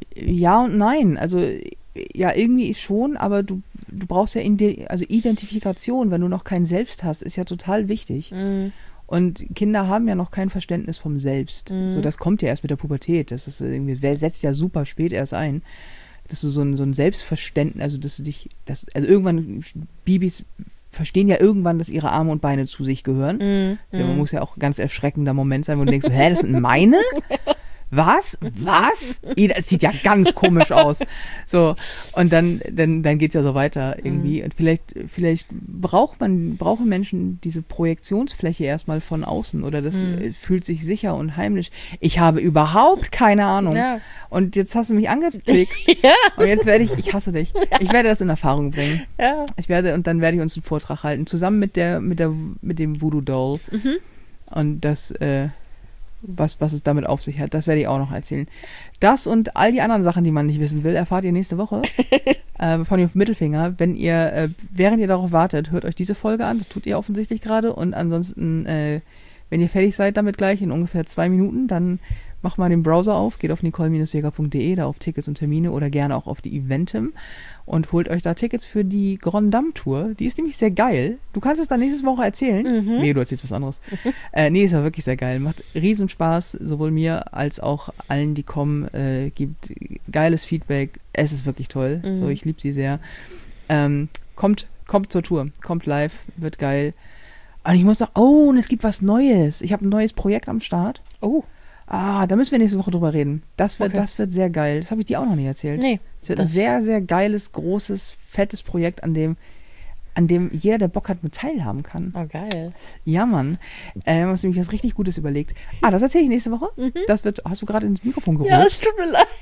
Ja und nein. Also ja, irgendwie schon, aber du brauchst ja also Identifikation, wenn du noch kein Selbst hast, ist ja total wichtig. Und Kinder haben ja noch kein Verständnis vom Selbst. So, das kommt ja erst mit der Pubertät. Das ist irgendwie, setzt ja super spät erst ein. Dass du so ein Selbstverständnis, also dass du dich, also irgendwann, Babys verstehen ja irgendwann, dass ihre Arme und Beine zu sich gehören. Also man muss ja auch ein ganz erschreckender Moment sein, wo du denkst, so, hä, das sind meine? Was? Das sieht ja ganz komisch aus. So, und dann geht's ja so weiter irgendwie. Und vielleicht brauchen Menschen diese Projektionsfläche erstmal von außen oder das fühlt sich sicher und heimlich. Ich habe überhaupt keine Ahnung. Ja. Und jetzt hast du mich angetrickst. Ja. Und jetzt ich hasse dich. Ich werde das in Erfahrung bringen. Ja. Und dann werde ich uns einen Vortrag halten, zusammen mit dem Voodoo Doll. Und das, was es damit auf sich hat, das werde ich auch noch erzählen. Das und all die anderen Sachen, die man nicht wissen will, erfahrt ihr nächste Woche von dem Mittelfinger. Wenn ihr, während ihr darauf wartet, hört euch diese Folge an, das tut ihr offensichtlich gerade und ansonsten, wenn ihr fertig seid damit gleich in ungefähr 2 Minuten, dann macht mal den Browser auf, geht auf nicole-jäger.de, da auf Tickets und Termine oder gerne auch auf die Eventim und holt euch da Tickets für die Grand Dame Tour. Die ist nämlich sehr geil. Du kannst es dann nächste Woche erzählen. Nee, du erzählst was anderes. Nee, ist ja wirklich sehr geil. Macht riesen Spaß, sowohl mir als auch allen, die kommen. Gibt geiles Feedback. Es ist wirklich toll. So, ich liebe sie sehr. Kommt zur Tour. Kommt live. Wird geil. Und ich muss sagen, und es gibt was Neues. Ich habe ein neues Projekt am Start. Oh. Da müssen wir nächste Woche drüber reden. Das wird sehr geil. Das habe ich dir auch noch nicht erzählt. Nee. Es wird ein sehr, sehr geiles, großes, fettes Projekt, an dem jeder, der Bock hat, mit teilhaben kann. Oh, geil. Ja, Mann. Wir haben uns nämlich was richtig Gutes überlegt. Das erzähle ich nächste Woche. Hast du gerade ins Mikrofon geholt? Ja, es tut mir leid.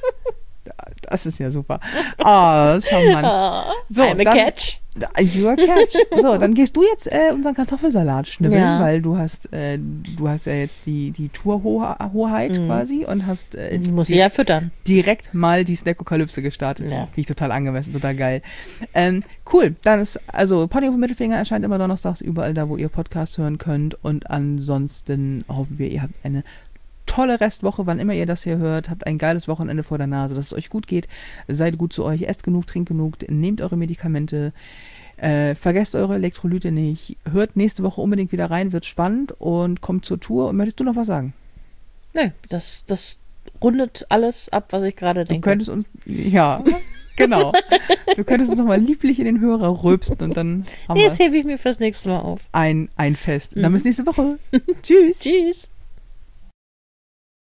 Das ist ja super. Das ist charmant. So, I'm a catch. You are catch. So, dann gehst du jetzt unseren Kartoffelsalat schnibbeln, weil du hast ja jetzt die Tourhoheit quasi und hast muss ich ja füttern. Direkt mal die Snackokalypse gestartet. Ja. Finde ich total angemessen, total geil. Cool, dann ist, also Pony auf dem Mittelfinger erscheint immer donnerstags überall da, wo ihr Podcasts hören könnt und ansonsten hoffen wir, ihr habt eine tolle Restwoche, wann immer ihr das hier hört. Habt ein geiles Wochenende vor der Nase, dass es euch gut geht. Seid gut zu euch, esst genug, trinkt genug, nehmt eure Medikamente, vergesst eure Elektrolyte nicht. Hört nächste Woche unbedingt wieder rein, wird spannend und kommt zur Tour. Und möchtest du noch was sagen? Nee, das rundet alles ab, was ich gerade denke. Du könntest uns, ja, genau. Du könntest uns nochmal lieblich in den Hörer rülpsen und dann haben wir... Das hebe ich mir fürs nächste Mal auf. Ein Fest. Dann bis nächste Woche. Tschüss. Tschüss.